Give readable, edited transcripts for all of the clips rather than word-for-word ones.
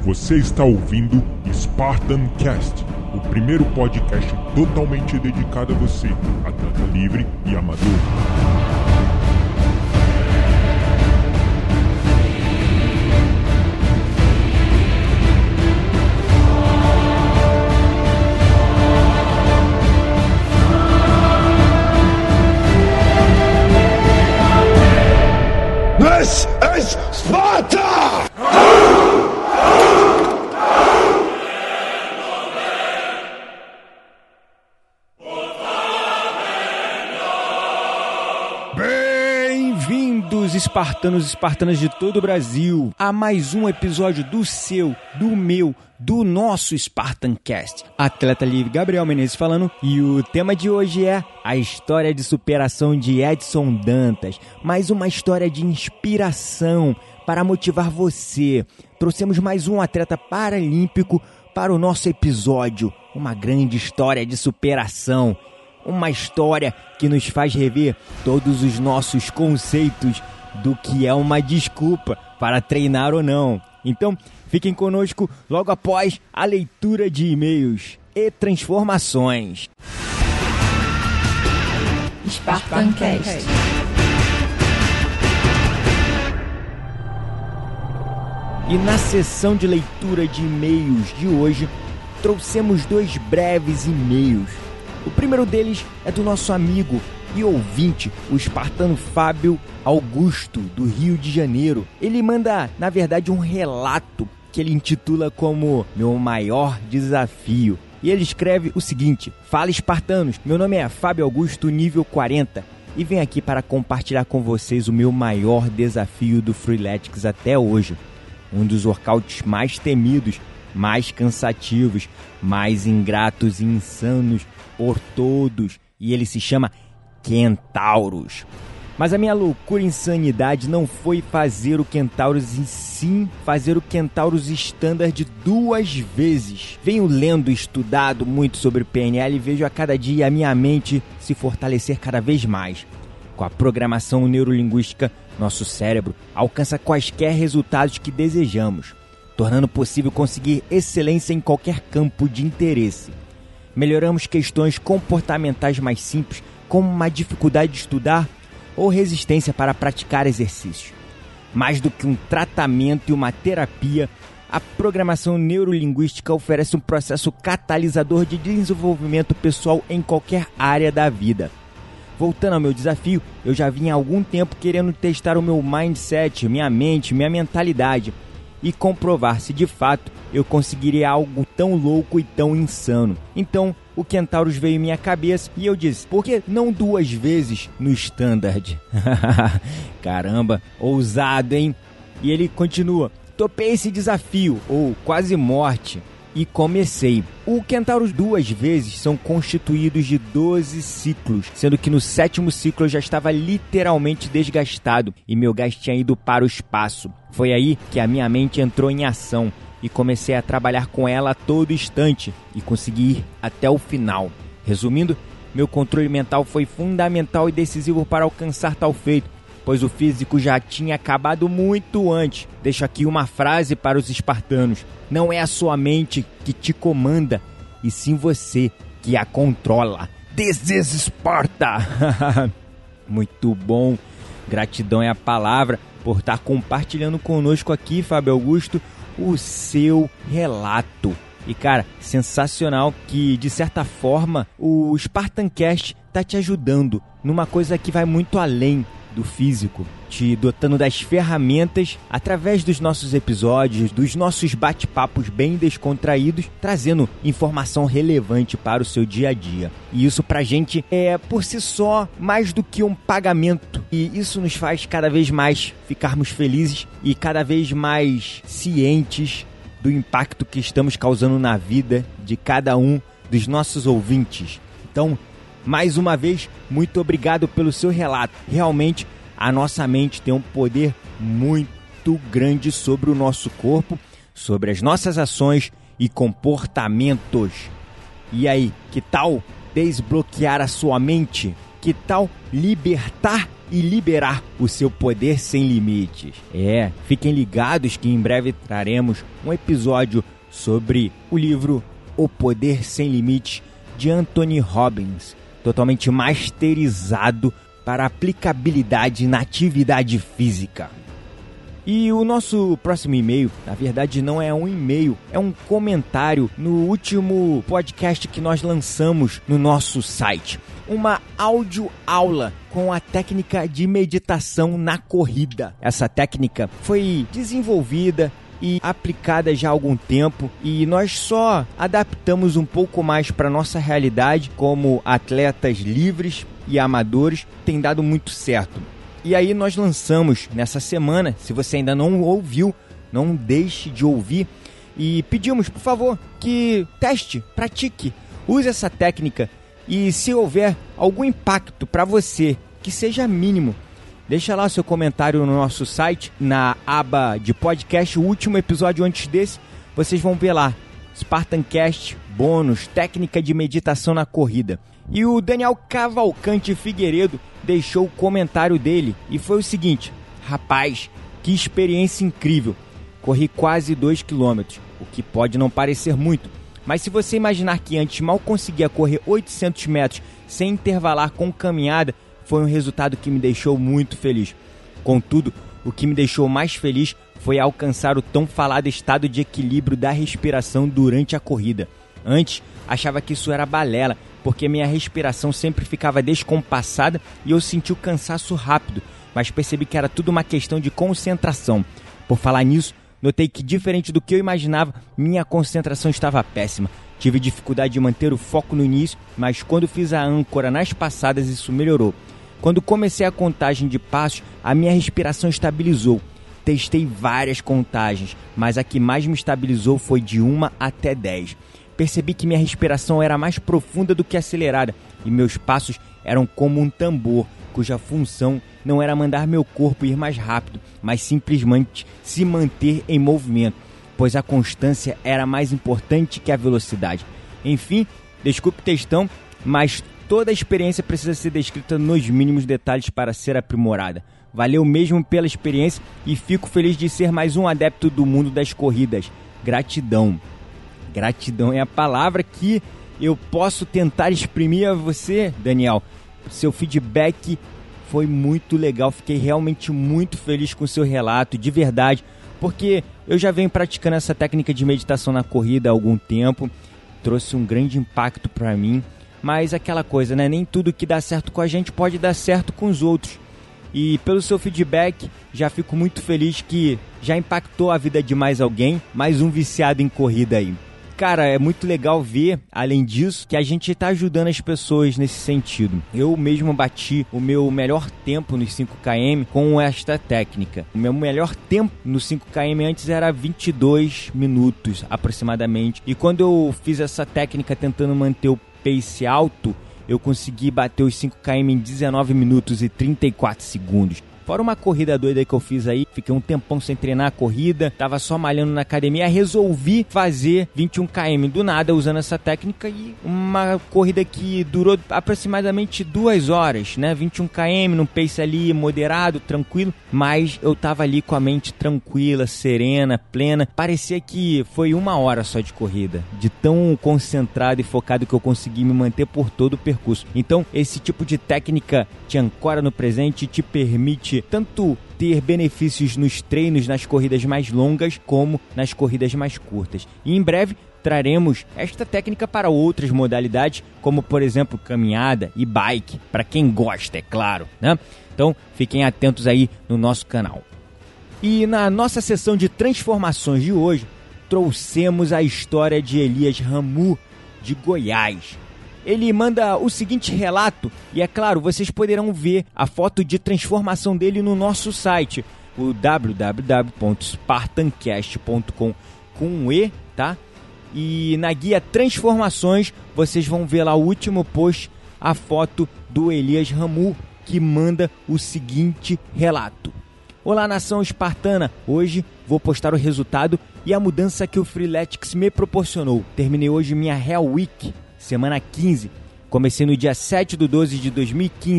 Você está ouvindo Spartan Cast, o primeiro podcast totalmente dedicado a você, atleta livre e amador. This is Sparta! Bem-vindos, espartanos e espartanas de todo o Brasil, a mais um episódio do seu, do meu, do nosso Spartan Cast. Atleta livre Gabriel Menezes falando, e o tema de hoje é a história de superação de Edson Dantas, mais uma história de inspiração para motivar você. Trouxemos mais um atleta paralímpico para o nosso episódio, uma grande história de superação. Uma história que nos faz rever todos os nossos conceitos do que é uma desculpa para treinar ou não. Então, fiquem conosco logo após a leitura de e-mails e transformações. Spartan Cast. E na sessão de leitura de e-mails de hoje, trouxemos dois breves e-mails. O primeiro deles é do nosso amigo e ouvinte, o espartano Fábio Augusto, do Rio de Janeiro. Ele manda, na verdade, um relato que ele intitula como Meu Maior Desafio. E ele escreve o seguinte: Fala, espartanos, meu nome é Fábio Augusto, nível 40, e venho aqui para compartilhar com vocês o meu maior desafio do Freeletics até hoje. Um dos workouts mais temidos, mais cansativos, mais ingratos e insanos por todos, e ele se chama Kentauros. Mas a minha loucura e insanidade não foi fazer o Kentauros, e sim fazer o Kentauros Standard 2 vezes. Venho lendo e estudado muito sobre PNL e vejo a cada dia a minha mente se fortalecer cada vez mais. Com a programação neurolinguística, nosso cérebro alcança quaisquer resultados que desejamos, tornando possível conseguir excelência em qualquer campo de interesse. Melhoramos questões comportamentais mais simples, como uma dificuldade de estudar ou resistência para praticar exercícios. Mais do que um tratamento e uma terapia, a programação neurolinguística oferece um processo catalisador de desenvolvimento pessoal em qualquer área da vida. Voltando ao meu desafio, eu já vinha há algum tempo querendo testar o meu mindset, minha mente, minha mentalidade, e comprovar se de fato eu conseguiria algo tão louco e tão insano. Então, o Kentauros veio em minha cabeça e eu disse, por que não 2 vezes no Standard? Caramba, ousado, hein? E ele continua, topei esse desafio, ou quase morte, e comecei. O Kentauros 2 vezes são constituídos de 12 ciclos, sendo que no 7º ciclo eu já estava literalmente desgastado e meu gás tinha ido para o espaço. Foi aí que a minha mente entrou em ação e comecei a trabalhar com ela a todo instante e consegui ir até o final. Resumindo, meu controle mental foi fundamental e decisivo para alcançar tal feito, pois o físico já tinha acabado muito antes. Deixo aqui uma frase para os espartanos: não é a sua mente que te comanda, e sim você que a controla. This is Sparta! Muito bom, gratidão é a palavra por estar compartilhando conosco aqui, Fábio Augusto, o seu relato. E cara, sensacional que de certa forma o Spartan Cast está te ajudando numa coisa que vai muito além do físico, te dotando das ferramentas através dos nossos episódios, dos nossos bate-papos bem descontraídos, trazendo informação relevante para o seu dia a dia. E isso pra gente é, por si só, mais do que um pagamento. E isso nos faz cada vez mais ficarmos felizes e cada vez mais cientes do impacto que estamos causando na vida de cada um dos nossos ouvintes. Então, mais uma vez, muito obrigado pelo seu relato. Realmente, a nossa mente tem um poder muito grande sobre o nosso corpo, sobre as nossas ações e comportamentos. E aí, que tal desbloquear a sua mente? Que tal libertar e liberar o seu poder sem limites. Fiquem ligados que em breve traremos um episódio sobre o livro O Poder Sem Limites de Anthony Robbins, totalmente masterizado para aplicabilidade na atividade física. E o nosso próximo e-mail, na verdade não é um e-mail, é um comentário no último podcast que nós lançamos no nosso site. Uma audioaula com a técnica de meditação na corrida. Essa técnica foi desenvolvida e aplicada já há algum tempo e nós só adaptamos um pouco mais para nossa realidade como atletas livres e amadores. Tem dado muito certo. E aí nós lançamos nessa semana, se você ainda não ouviu, não deixe de ouvir. E pedimos, por favor, que teste, pratique, use essa técnica. E se houver algum impacto para você, que seja mínimo, deixa lá seu comentário no nosso site, na aba de podcast, o último episódio antes desse, vocês vão ver lá, Spartancast, bônus, técnica de meditação na corrida. E o Daniel Cavalcante Figueiredo deixou o comentário dele e foi o seguinte: rapaz, que experiência incrível, corri quase 2 km, o que pode não parecer muito, mas se você imaginar que antes mal conseguia correr 800 metros sem intervalar com caminhada, foi um resultado que me deixou muito feliz. Contudo, o que me deixou mais feliz foi alcançar o tão falado estado de equilíbrio da respiração durante a corrida. Antes, achava que isso era balela, porque minha respiração sempre ficava descompassada e eu sentia o cansaço rápido, mas percebi que era tudo uma questão de concentração. Por falar nisso, notei que, diferente do que eu imaginava, minha concentração estava péssima. Tive dificuldade de manter o foco no início, mas quando fiz a âncora nas passadas, isso melhorou. Quando comecei a contagem de passos, a minha respiração estabilizou. Testei várias contagens, mas a que mais me estabilizou foi de 1 até 10. Percebi que minha respiração era mais profunda do que acelerada e meus passos eram como um tambor, cuja função não era mandar meu corpo ir mais rápido, mas simplesmente se manter em movimento, pois a constância era mais importante que a velocidade. Enfim, desculpe o textão, mas toda a experiência precisa ser descrita nos mínimos detalhes para ser aprimorada. Valeu mesmo pela experiência e fico feliz de ser mais um adepto do mundo das corridas. Gratidão. Gratidão é a palavra que eu posso tentar exprimir a você, Daniel. Seu feedback foi muito legal, fiquei realmente muito feliz com o seu relato, de verdade, porque eu já venho praticando essa técnica de meditação na corrida há algum tempo, trouxe um grande impacto para mim, mas aquela coisa, né? Nem tudo que dá certo com a gente pode dar certo com os outros. E pelo seu feedback, já fico muito feliz que já impactou a vida de mais alguém, mais um viciado em corrida aí. Cara, é muito legal ver, além disso, que a gente está ajudando as pessoas nesse sentido. Eu mesmo bati o meu melhor tempo nos 5km com esta técnica. O meu melhor tempo nos 5km antes era 22 minutos aproximadamente. E quando eu fiz essa técnica tentando manter o pace alto, eu consegui bater os 5km em 19 minutos e 34 segundos. Fora uma corrida doida que eu fiz aí, fiquei um tempão sem treinar a corrida, tava só malhando na academia, resolvi fazer 21 km do nada usando essa técnica e uma corrida que durou aproximadamente 2 horas, né? 21 km num pace ali moderado, tranquilo, mas eu tava ali com a mente tranquila, serena, plena. Parecia que foi 1 hora só de corrida, de tão concentrado e focado que eu consegui me manter por todo o percurso. Então, esse tipo de técnica te ancora no presente e te permite tanto ter benefícios nos treinos nas corridas mais longas como nas corridas mais curtas. E em breve traremos esta técnica para outras modalidades, como por exemplo caminhada e bike, para quem gosta, é claro, né? Então fiquem atentos aí no nosso canal. E na nossa sessão de transformações de hoje, trouxemos a história de Elias Ramu, de Goiás. Ele manda o seguinte relato, e é claro, vocês poderão ver a foto de transformação dele no nosso site, o www.spartancast.com com um E, tá? E na guia Transformações, vocês vão ver lá o último post, a foto do Elias Ramu, que manda o seguinte relato. Olá, nação espartana! Hoje vou postar o resultado e a mudança que o Freeletics me proporcionou. Terminei hoje minha Hell Week, semana 15. Comecei no dia 7/12 de 2015,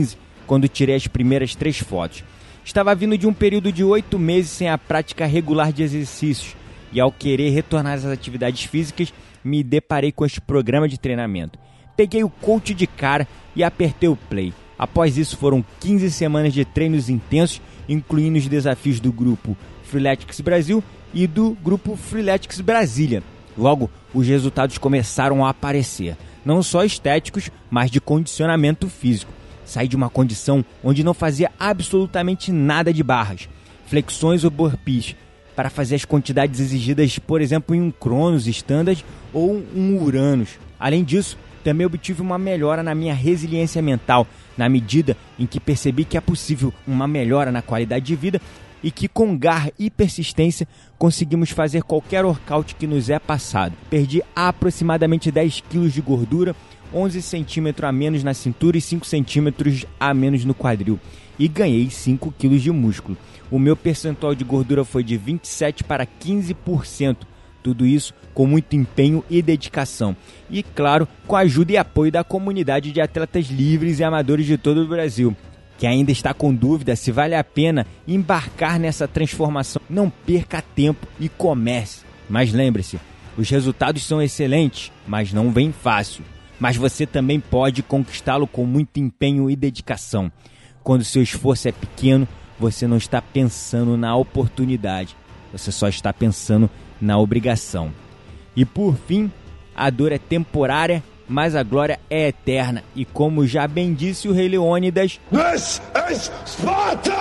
quando tirei as primeiras 3 fotos. Estava vindo de um período de 8 meses sem a prática regular de exercícios e ao querer retornar às atividades físicas, me deparei com este programa de treinamento. Peguei o coach de cara e apertei o play. Após isso foram 15 semanas de treinos intensos, incluindo os desafios do grupo Freeletics Brasil e do grupo Freeletics Brasília. Logo, os resultados começaram a aparecer, não só estéticos, mas de condicionamento físico. Saí de uma condição onde não fazia absolutamente nada de barras, flexões ou burpees, para fazer as quantidades exigidas, por exemplo, em um Cronos Standard ou um Uranus. Além disso, também obtive uma melhora na minha resiliência mental, na medida em que percebi que é possível uma melhora na qualidade de vida e que com garra e persistência conseguimos fazer qualquer workout que nos é passado. Perdi aproximadamente 10 kg de gordura, 11 centímetros a menos na cintura e 5 centímetros a menos no quadril. E ganhei 5 kg de músculo. O meu percentual de gordura foi de 27% para 15%. Tudo isso com muito empenho e dedicação. E, claro, com a ajuda e apoio da comunidade de atletas livres e amadores de todo o Brasil. Que ainda está com dúvida se vale a pena embarcar nessa transformação, não perca tempo e comece. Mas lembre-se, os resultados são excelentes, mas não vem fácil. Mas você também pode conquistá-lo com muito empenho e dedicação. Quando seu esforço é pequeno, você não está pensando na oportunidade, você só está pensando na obrigação. E por fim, a dor é temporária, mas a glória é eterna. E como já bem disse o Rei Leônidas, This is Sparta!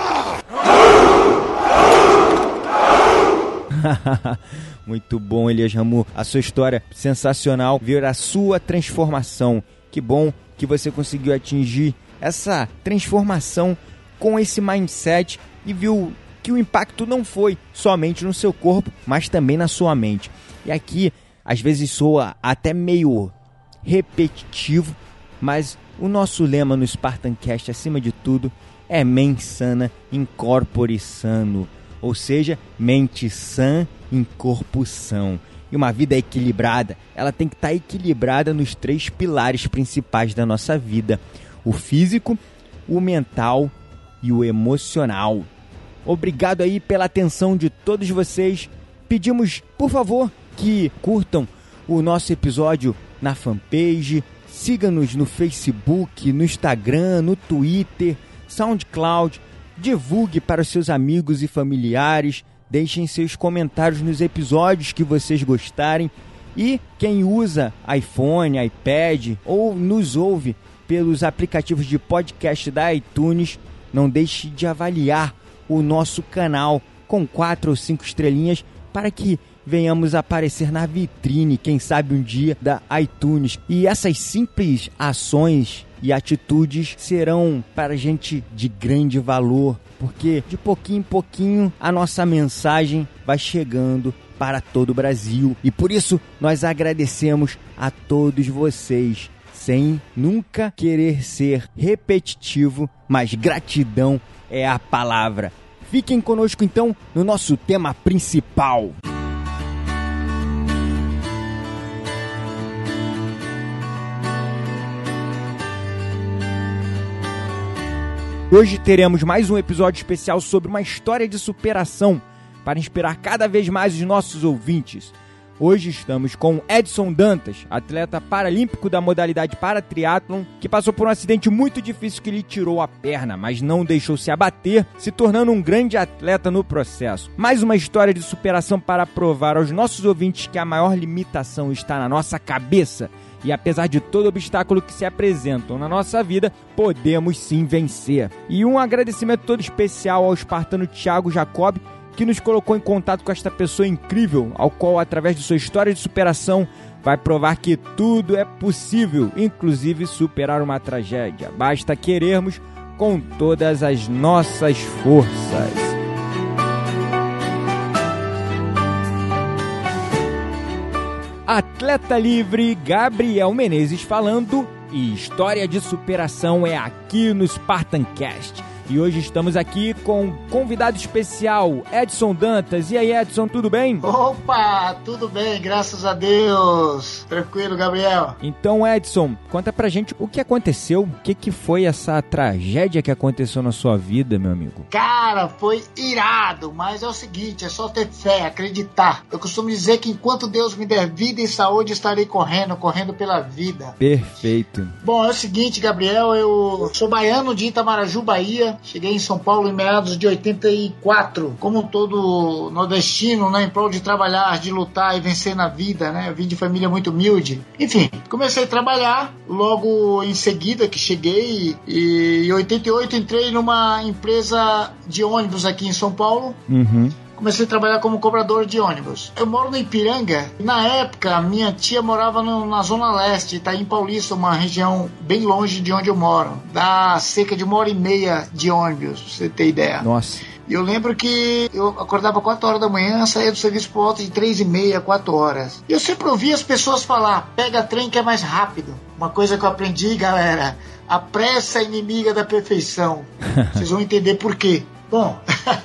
Muito bom, Elias Ramu. A sua história sensacional, ver a sua transformação. Que bom que você conseguiu atingir essa transformação com esse mindset e viu que o impacto não foi somente no seu corpo, mas também na sua mente. E aqui, às vezes soa até meio repetitivo, mas o nosso lema no SpartanCast, acima de tudo, é mens sana in corpore sano, ou seja, mente sã em corpo são. E uma vida equilibrada, ela tem que estar equilibrada nos 3 pilares principais da nossa vida: o físico, o mental e o emocional. Obrigado aí pela atenção de todos vocês. Pedimos, por favor, que curtam o nosso episódio na fanpage, siga-nos no Facebook, no Instagram, no Twitter, SoundCloud, divulgue para os seus amigos e familiares, deixem seus comentários nos episódios que vocês gostarem e quem usa iPhone, iPad ou nos ouve pelos aplicativos de podcast da iTunes, não deixe de avaliar o nosso canal com 4 ou 5 estrelinhas para que venhamos aparecer na vitrine, quem sabe um dia, da iTunes. E essas simples ações e atitudes serão para a gente de grande valor, porque de pouquinho em pouquinho a nossa mensagem vai chegando para todo o Brasil. E por isso nós agradecemos a todos vocês, sem nunca querer ser repetitivo, mas gratidão é a palavra. Fiquem conosco então no nosso tema principal. Hoje teremos mais um episódio especial sobre uma história de superação para inspirar cada vez mais os nossos ouvintes. Hoje estamos com Edson Dantas, atleta paralímpico da modalidade paratriatlon, que passou por um acidente muito difícil que lhe tirou a perna, mas não deixou se abater, se tornando um grande atleta no processo. Mais uma história de superação para provar aos nossos ouvintes que a maior limitação está na nossa cabeça. E apesar de todo obstáculo que se apresentam na nossa vida, podemos sim vencer. E um agradecimento todo especial ao espartano Thiago Jacob, que nos colocou em contato com esta pessoa incrível, ao qual, através de sua história de superação, vai provar que tudo é possível, inclusive superar uma tragédia. Basta querermos com todas as nossas forças. Atleta livre Gabriel Menezes falando, e história de superação é aqui no SpartanCast. E hoje estamos aqui com um convidado especial, Edson Dantas. E aí, Edson, tudo bem? Opa, tudo bem, graças a Deus. Tranquilo, Gabriel. Então, Edson, conta pra gente o que aconteceu, o que foi essa tragédia que aconteceu na sua vida, meu amigo? Cara, foi irado, mas é o seguinte, é só ter fé, acreditar. Eu costumo dizer que enquanto Deus me der vida e saúde, estarei correndo pela vida. Perfeito. Bom, é o seguinte, Gabriel, eu sou baiano de Itamaraju, Bahia. Cheguei em São Paulo em meados de 84. Como todo nordestino, né, em prol de trabalhar, de lutar e vencer na vida, né? Eu vim de família muito humilde. Enfim, comecei a trabalhar logo em seguida que cheguei e em 88 entrei numa empresa de ônibus aqui em São Paulo. Comecei a trabalhar como cobrador de ônibus. Eu moro no Ipiranga. Na época, minha tia morava na Zona Leste, Itaim Paulista, uma região bem longe de onde eu moro. Dá cerca de 1h30 de ônibus, pra você ter ideia. Nossa. E eu lembro que eu acordava 4 horas da manhã, saía do serviço por volta de 3h30, 4 horas. E eu sempre ouvia as pessoas falar, pega trem que é mais rápido. Uma coisa que eu aprendi, galera, a pressa é inimiga da perfeição. Vocês vão entender por quê. Bom...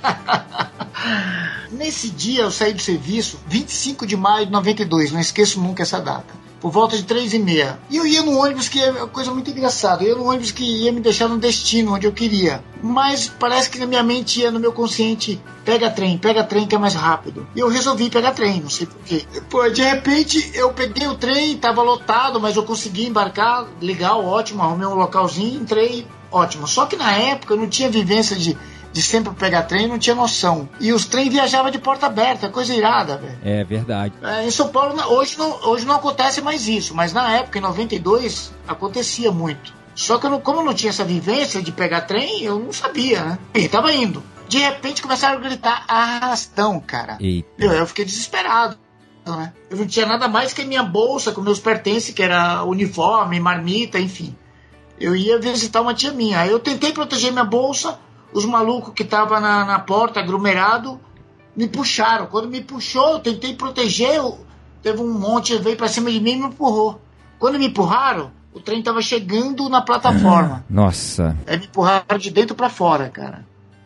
Nesse dia eu saí do serviço, 25 de maio de 92, não esqueço nunca essa data, por volta de 3h30. E eu ia no ônibus, que é uma coisa muito engraçada, eu ia no ônibus que ia me deixar no destino, onde eu queria. Mas parece que na minha mente ia no meu consciente, pega trem que é mais rápido. E eu resolvi pegar trem, não sei porquê. Pô, de repente eu peguei o trem, tava lotado, mas eu consegui embarcar, legal, ótimo, arrumei um localzinho, entrei, ótimo. Só que na época eu não tinha vivência de sempre pegar trem, não tinha noção. E os trens viajavam de porta aberta, coisa irada, velho. É verdade. Em São Paulo, hoje não acontece mais isso, mas na época, em 92, acontecia muito. Só que como eu não tinha essa vivência de pegar trem, eu não sabia, né? E tava indo. De repente começaram a gritar arrastão, cara. Eu fiquei desesperado, né? Eu não tinha nada mais que a minha bolsa com meus pertences, que era uniforme, marmita, enfim. Eu ia visitar uma tia minha. Aí eu tentei proteger minha bolsa. Os malucos que estavam na porta, aglomerado, me puxaram. Quando me puxou, eu tentei proteger. Teve um monte, veio pra cima de mim e me empurrou. Quando me empurraram, o trem tava chegando na plataforma. Nossa. Aí me empurraram de dentro pra fora, cara.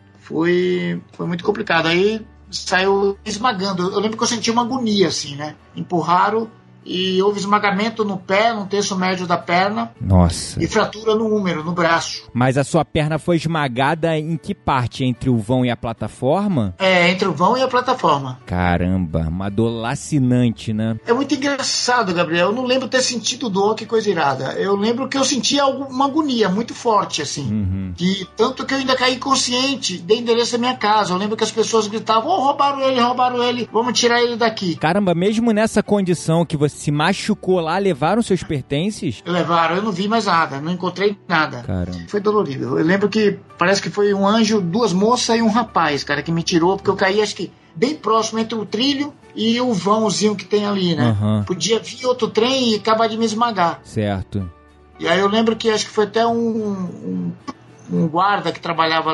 Foi muito complicado. Aí saiu esmagando. Eu lembro que eu senti uma agonia, assim, né? Empurraram e houve esmagamento no pé, no terço médio da perna. Nossa. E fratura no húmero, no braço. Mas a sua perna foi esmagada em que parte? Entre o vão e a plataforma? Entre o vão e a plataforma. Caramba, uma dor lacinante, né? É muito engraçado, Gabriel. Eu não lembro ter sentido dor, que coisa irada. Eu lembro que eu senti uma agonia muito forte, assim. Que, tanto que eu ainda caí inconsciente, dei endereço da minha casa. Eu lembro que as pessoas gritavam, roubaram ele, vamos tirar ele daqui. Caramba, mesmo nessa condição que você se machucou lá, levaram seus pertences? Levaram, eu não vi mais nada, não encontrei nada. Caramba. Foi dolorido. Eu lembro que parece que foi um anjo, 2 moças e um rapaz, cara, que me tirou, porque eu caí, acho que bem próximo entre o trilho e o vãozinho que tem ali, né? Podia vir outro trem e acabar de me esmagar. Certo. E aí eu lembro que acho que foi até um guarda que trabalhava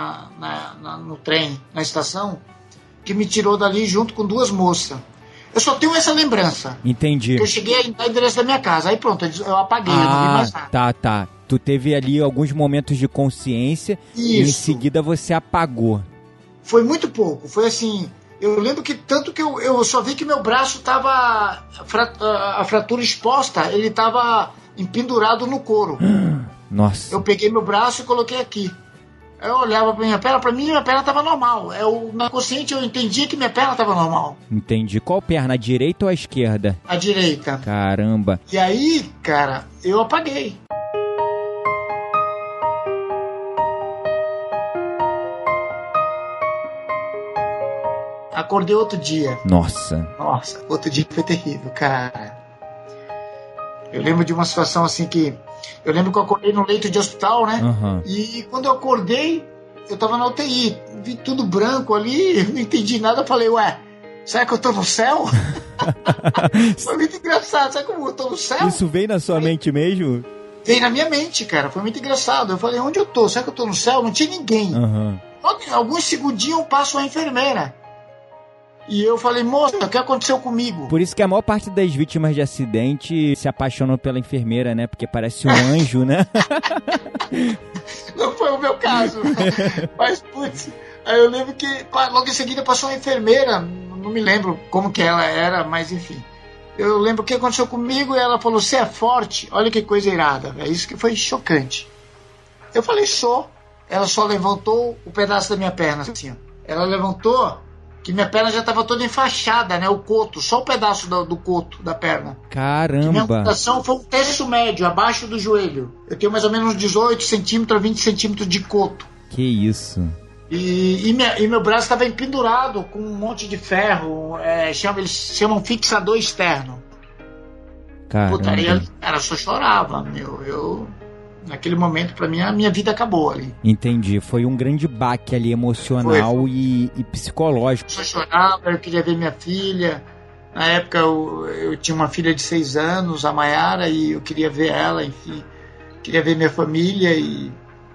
lá no trem, na estação, que me tirou dali junto com 2 moças. Eu só tenho essa lembrança. Entendi. Eu cheguei a endereço da minha casa. Aí pronto, eu apaguei, eu não vi mais nada. Tá. Tu teve ali alguns momentos de consciência. Isso. E em seguida você apagou. Foi muito pouco. Foi assim... Eu lembro que tanto que eu só vi que meu braço tava... A fratura exposta, ele tava empendurado no couro. Nossa. Eu peguei meu braço e coloquei aqui. Eu olhava pra minha perna, minha perna tava normal. Na consciente eu entendia que minha perna tava normal. Entendi. Qual perna, a direita ou a esquerda? A direita. Caramba. E aí, cara, eu apaguei. Acordei outro dia. Nossa, outro dia foi terrível, cara. Eu lembro de uma situação assim que... Eu lembro que eu acordei no leito de hospital, né? E quando eu acordei, eu tava na UTI. Vi tudo branco ali, não entendi nada. Eu falei, será que eu tô no céu? Foi muito engraçado. Será que eu tô no céu? Isso veio na sua mente mesmo? Veio na minha mente, cara. Foi muito engraçado. Eu falei, onde eu tô? Será que eu tô no céu? Não tinha ninguém. Alguns segundinhos passou a enfermeira. E eu falei, moça, o que aconteceu comigo? Por isso que a maior parte das vítimas de acidente se apaixonam pela enfermeira, né? Porque parece um anjo, né? Não foi o meu caso. Mas, putz, aí eu lembro que logo em seguida passou uma enfermeira, não me lembro como que ela era, mas enfim. Eu lembro o que aconteceu comigo e ela falou, você é forte? Olha que coisa irada, velho. Isso que foi chocante. Eu falei, sou. Ela só levantou o pedaço da minha perna, assim, ó. Ela levantou, que minha perna já estava toda enfaixada, né? O coto, só o pedaço do coto da perna. Caramba! Que minha amputação foi um terço médio, abaixo do joelho. Eu tenho mais ou menos 18 centímetros a 20 centímetros de coto. Que isso? E meu braço estava empendurado com um monte de ferro, eles chamam fixador externo. Caramba! Putaria, cara, só chorava, meu. Naquele momento, pra mim, a minha vida acabou ali. Entendi. Foi um grande baque ali emocional e psicológico. Eu só chorava, eu queria ver minha filha. Na época, eu tinha uma filha de 6 anos, a Mayara, e eu queria ver ela, enfim. Queria ver minha família e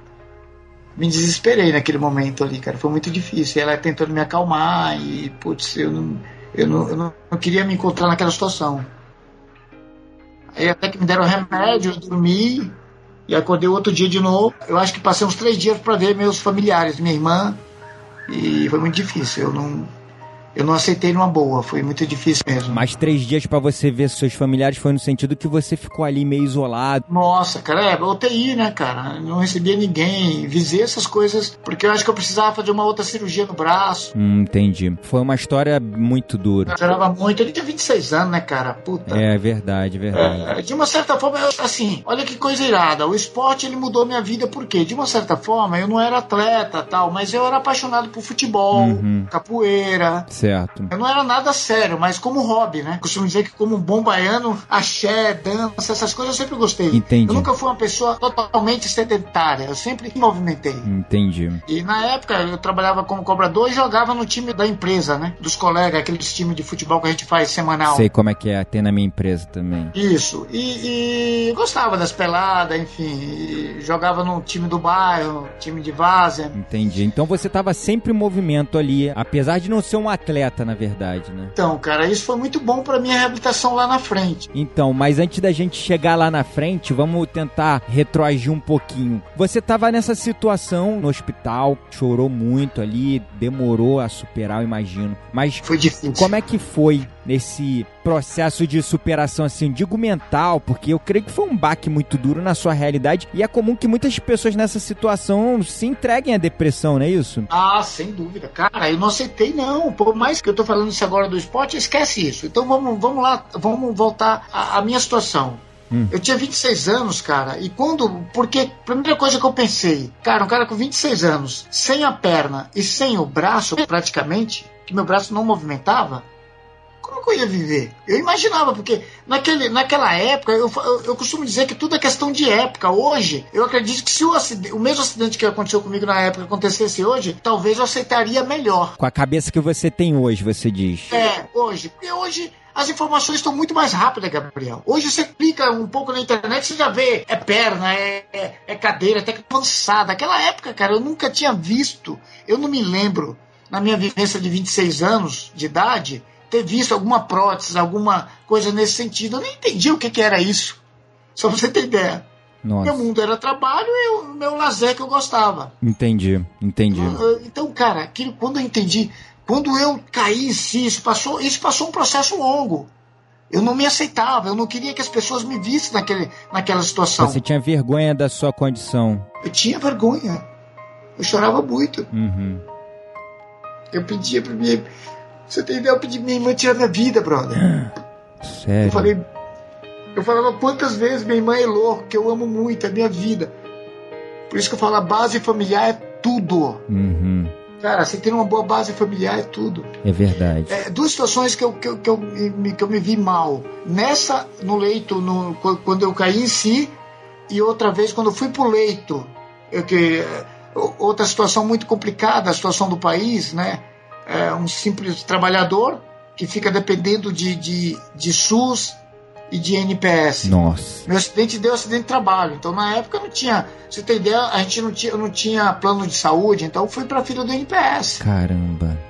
me desesperei naquele momento ali, cara. Foi muito difícil. Ela tentando me acalmar e, putz, eu não queria me encontrar naquela situação. Aí até que me deram remédio, eu dormi. E acordei outro dia de novo. Eu acho que passei uns 3 dias para ver meus familiares, minha irmã. E foi muito difícil. Eu não aceitei numa boa. Foi muito difícil mesmo. Mas 3 dias para você ver seus familiares foi no sentido que você ficou ali meio isolado. Nossa, cara, UTI, né, cara? Não recebia ninguém. Visei essas coisas porque eu acho que eu precisava fazer uma outra cirurgia no braço. Entendi. Foi uma história muito dura. Eu chorava muito. Ele tinha 26 anos, né, cara? Puta. É verdade, verdade. De uma certa forma, assim, olha que coisa irada. O esporte, ele mudou minha vida. Por quê? De uma certa forma, eu não era atleta, tal, mas eu era apaixonado por futebol, capoeira. Certo. Eu não era nada sério, mas como hobby, né? Costumo dizer que como um bom baiano, axé, dança, essas coisas eu sempre gostei. Entendi. Eu nunca fui uma pessoa totalmente sedentária, eu sempre me movimentei. Entendi. E na época eu trabalhava como cobrador e jogava no time da empresa, né? Dos colegas, aqueles times de futebol que a gente faz semanal. Sei como é que é, tem na minha empresa também. Isso. E eu gostava das peladas, enfim. E jogava no time do bairro, time de várzea. Entendi. Então você estava sempre em movimento ali, apesar de não ser um atleta, na verdade, né? Então, cara, isso foi muito bom pra minha reabilitação lá na frente. Então, mas antes da gente chegar lá na frente, vamos tentar retroagir um pouquinho. Você tava nessa situação no hospital, chorou muito ali, demorou a superar, eu imagino. Mas foi difícil. Como é que foi nesse processo de superação, assim, digo mental, porque eu creio que foi um baque muito duro na sua realidade e é comum que muitas pessoas nessa situação se entreguem à depressão, não é isso? Ah, sem dúvida. Cara, eu não aceitei, não. Por mais que eu tô falando isso agora do esporte, esquece isso. Então vamos lá, vamos voltar à minha situação. Eu tinha 26 anos, cara, e porque a primeira coisa que eu pensei, cara, um cara com 26 anos, sem a perna e sem o braço, praticamente, que meu braço não movimentava, como que eu ia viver? Eu imaginava, porque naquela época, eu costumo dizer que tudo é questão de época. Hoje, eu acredito que se o mesmo acidente que aconteceu comigo na época acontecesse hoje, talvez eu aceitaria melhor. Com a cabeça que você tem hoje, você diz. Hoje. Porque hoje as informações estão muito mais rápidas, Gabriel. Hoje você clica um pouco na internet, você já vê, é perna, é cadeira, até avançada. Naquela época, cara, eu nunca tinha visto, eu não me lembro, na minha vivência de 26 anos de idade, ter visto alguma prótese, alguma coisa nesse sentido. Eu nem entendi o que era isso. Só pra você ter ideia. Nossa. Meu mundo era trabalho e o meu lazer que eu gostava. Entendi. Então, cara, quando eu entendi, quando eu caí em si, isso passou um processo longo. Eu não me aceitava, eu não queria que as pessoas me vissem naquela situação. Você tinha vergonha da sua condição? Eu tinha vergonha. Eu chorava muito. Eu pedia pra mim... Você tem ideia? Eu pedi minha irmã tirar minha vida, brother. Sério? Eu falava quantas vezes minha irmã é louca, que eu amo muito, é minha vida. Por isso que eu falo, a base familiar é tudo. Cara, você ter uma boa base familiar é tudo. É verdade. 2 situações que eu me vi mal. Nessa, no leito, quando eu caí em si, e outra vez quando eu fui pro leito. Outra situação muito complicada, a situação do país, né? Um simples trabalhador que fica dependendo de SUS e de NPS. Nossa. Meu acidente deu acidente de trabalho. Então, na época, não tinha... Você tem ideia, a gente não tinha plano de saúde, então eu fui pra fila do NPS. Caramba.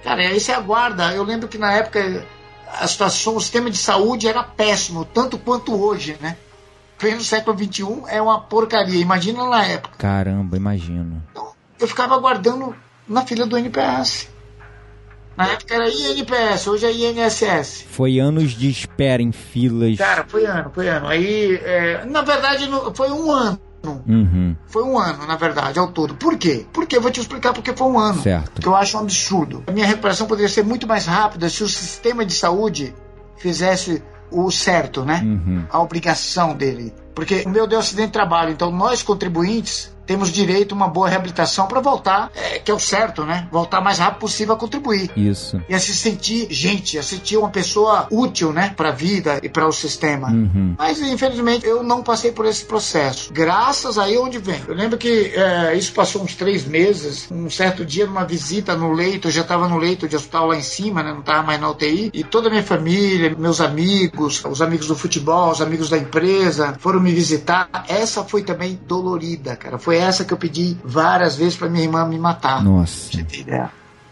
Cara, e aí você aguarda. Eu lembro que na época a situação, o sistema de saúde era péssimo, tanto quanto hoje, né? No século XXI é uma porcaria, imagina na época. Caramba, imagino. Então, eu ficava aguardando na fila do NPS. Na época era INPS, hoje é INSS. Foi anos de espera em filas. Cara, foi ano. Aí, na verdade, foi um ano. Uhum. Foi um ano, na verdade, ao todo. Por quê? Porque eu vou te explicar porque foi um ano. Certo. Porque eu acho um absurdo. A minha recuperação poderia ser muito mais rápida se o sistema de saúde fizesse o certo, né? Uhum. A obrigação dele. Porque o meu deu acidente de trabalho, então nós contribuintes temos direito a uma boa reabilitação para voltar, que é o certo, né? Voltar o mais rápido possível a contribuir. Isso. E a se sentir gente, a sentir uma pessoa útil, né? Para a vida e para o sistema. Uhum. Mas, infelizmente, eu não passei por esse processo. Graças a onde vem. Eu lembro que isso passou uns 3 meses. Um certo dia, numa visita no leito, eu já estava no leito de hospital lá em cima, né? Não estava mais na UTI. E toda a minha família, meus amigos, os amigos do futebol, os amigos da empresa, foram me visitar. Essa foi também dolorida, cara. Foi essa que eu pedi várias vezes para minha irmã me matar. Nossa. Pra você ter ideia.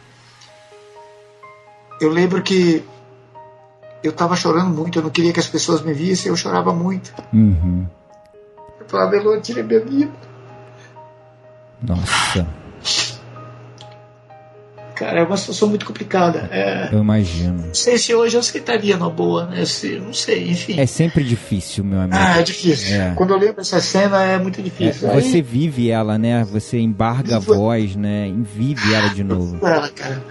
Eu lembro que eu tava chorando muito, eu não queria que as pessoas me vissem, eu chorava muito. Uhum. Eu falava, Elô, tira minha vida. Nossa. Cara, é uma situação muito complicada. Eu imagino. Não sei se hoje eu aceitaria numa boa, né? Não sei, enfim. É sempre difícil, meu amigo. É difícil. Quando eu lembro essa cena é muito difícil. Você vive ela, né? Você embarga a voz, né? Vive ela de novo. Ela, cara.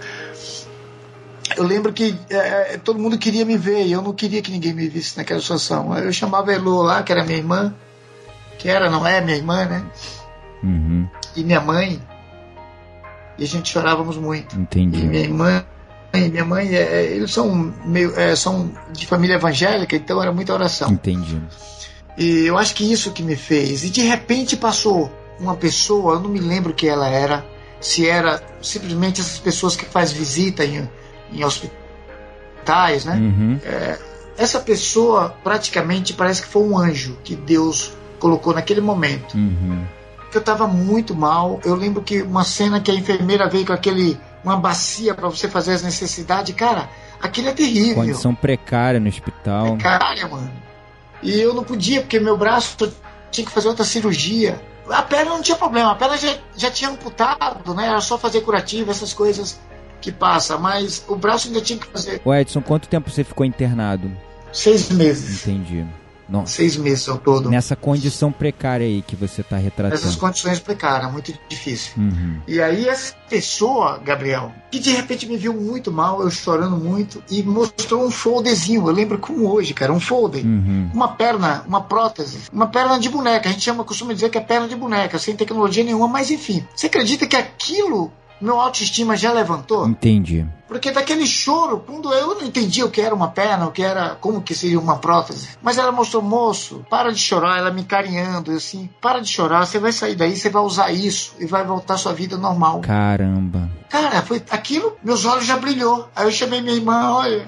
Eu lembro que todo mundo queria me ver e eu não queria que ninguém me visse naquela situação. Eu chamava a Elô lá, que era minha irmã, não é minha irmã, né? Uhum. E minha mãe, e a gente chorávamos muito. Entendi. E minha mãe, eles são são de família evangélica, então era muita oração. Entendi. E eu acho que isso que me fez. E de repente passou uma pessoa, eu não me lembro que ela era, se era simplesmente essas pessoas que faz visita em hospitais, né? Uhum. Essa pessoa praticamente parece que foi um anjo que Deus colocou naquele momento. Uhum. Eu estava muito mal. Eu lembro que uma cena que a enfermeira veio com uma bacia para você fazer as necessidades, cara, aquilo é terrível. Condição precária no hospital. Precária, mano. E eu não podia, porque meu braço tinha que fazer outra cirurgia. A perna não tinha problema, a perna já tinha amputado, né? Era só fazer curativo, essas coisas que passa, mas o braço ainda tinha que fazer. Ô Edson, quanto tempo você ficou internado? 6 meses. Entendi. Nossa. 6 meses ao todo. Nessa condição precária aí que você está retratando. Nessas condições precárias, muito difícil. Uhum. E aí essa pessoa, Gabriel, que de repente me viu muito mal, eu chorando muito, e mostrou um folderzinho, eu lembro como hoje, cara, um folder. Uhum. Uma perna, uma prótese, uma perna de boneca, a gente costuma dizer que é perna de boneca, sem tecnologia nenhuma, mas enfim. Você acredita que aquilo, meu autoestima já levantou? Entendi. Porque daquele choro, quando eu não entendia o que era uma perna, como que seria uma prótese. Mas ela mostrou, moço, para de chorar, ela me carinhando, assim, para de chorar, você vai sair daí, você vai usar isso e vai voltar à sua vida normal. Caramba. Cara, foi aquilo, meus olhos já brilhou. Aí eu chamei minha irmã, olha,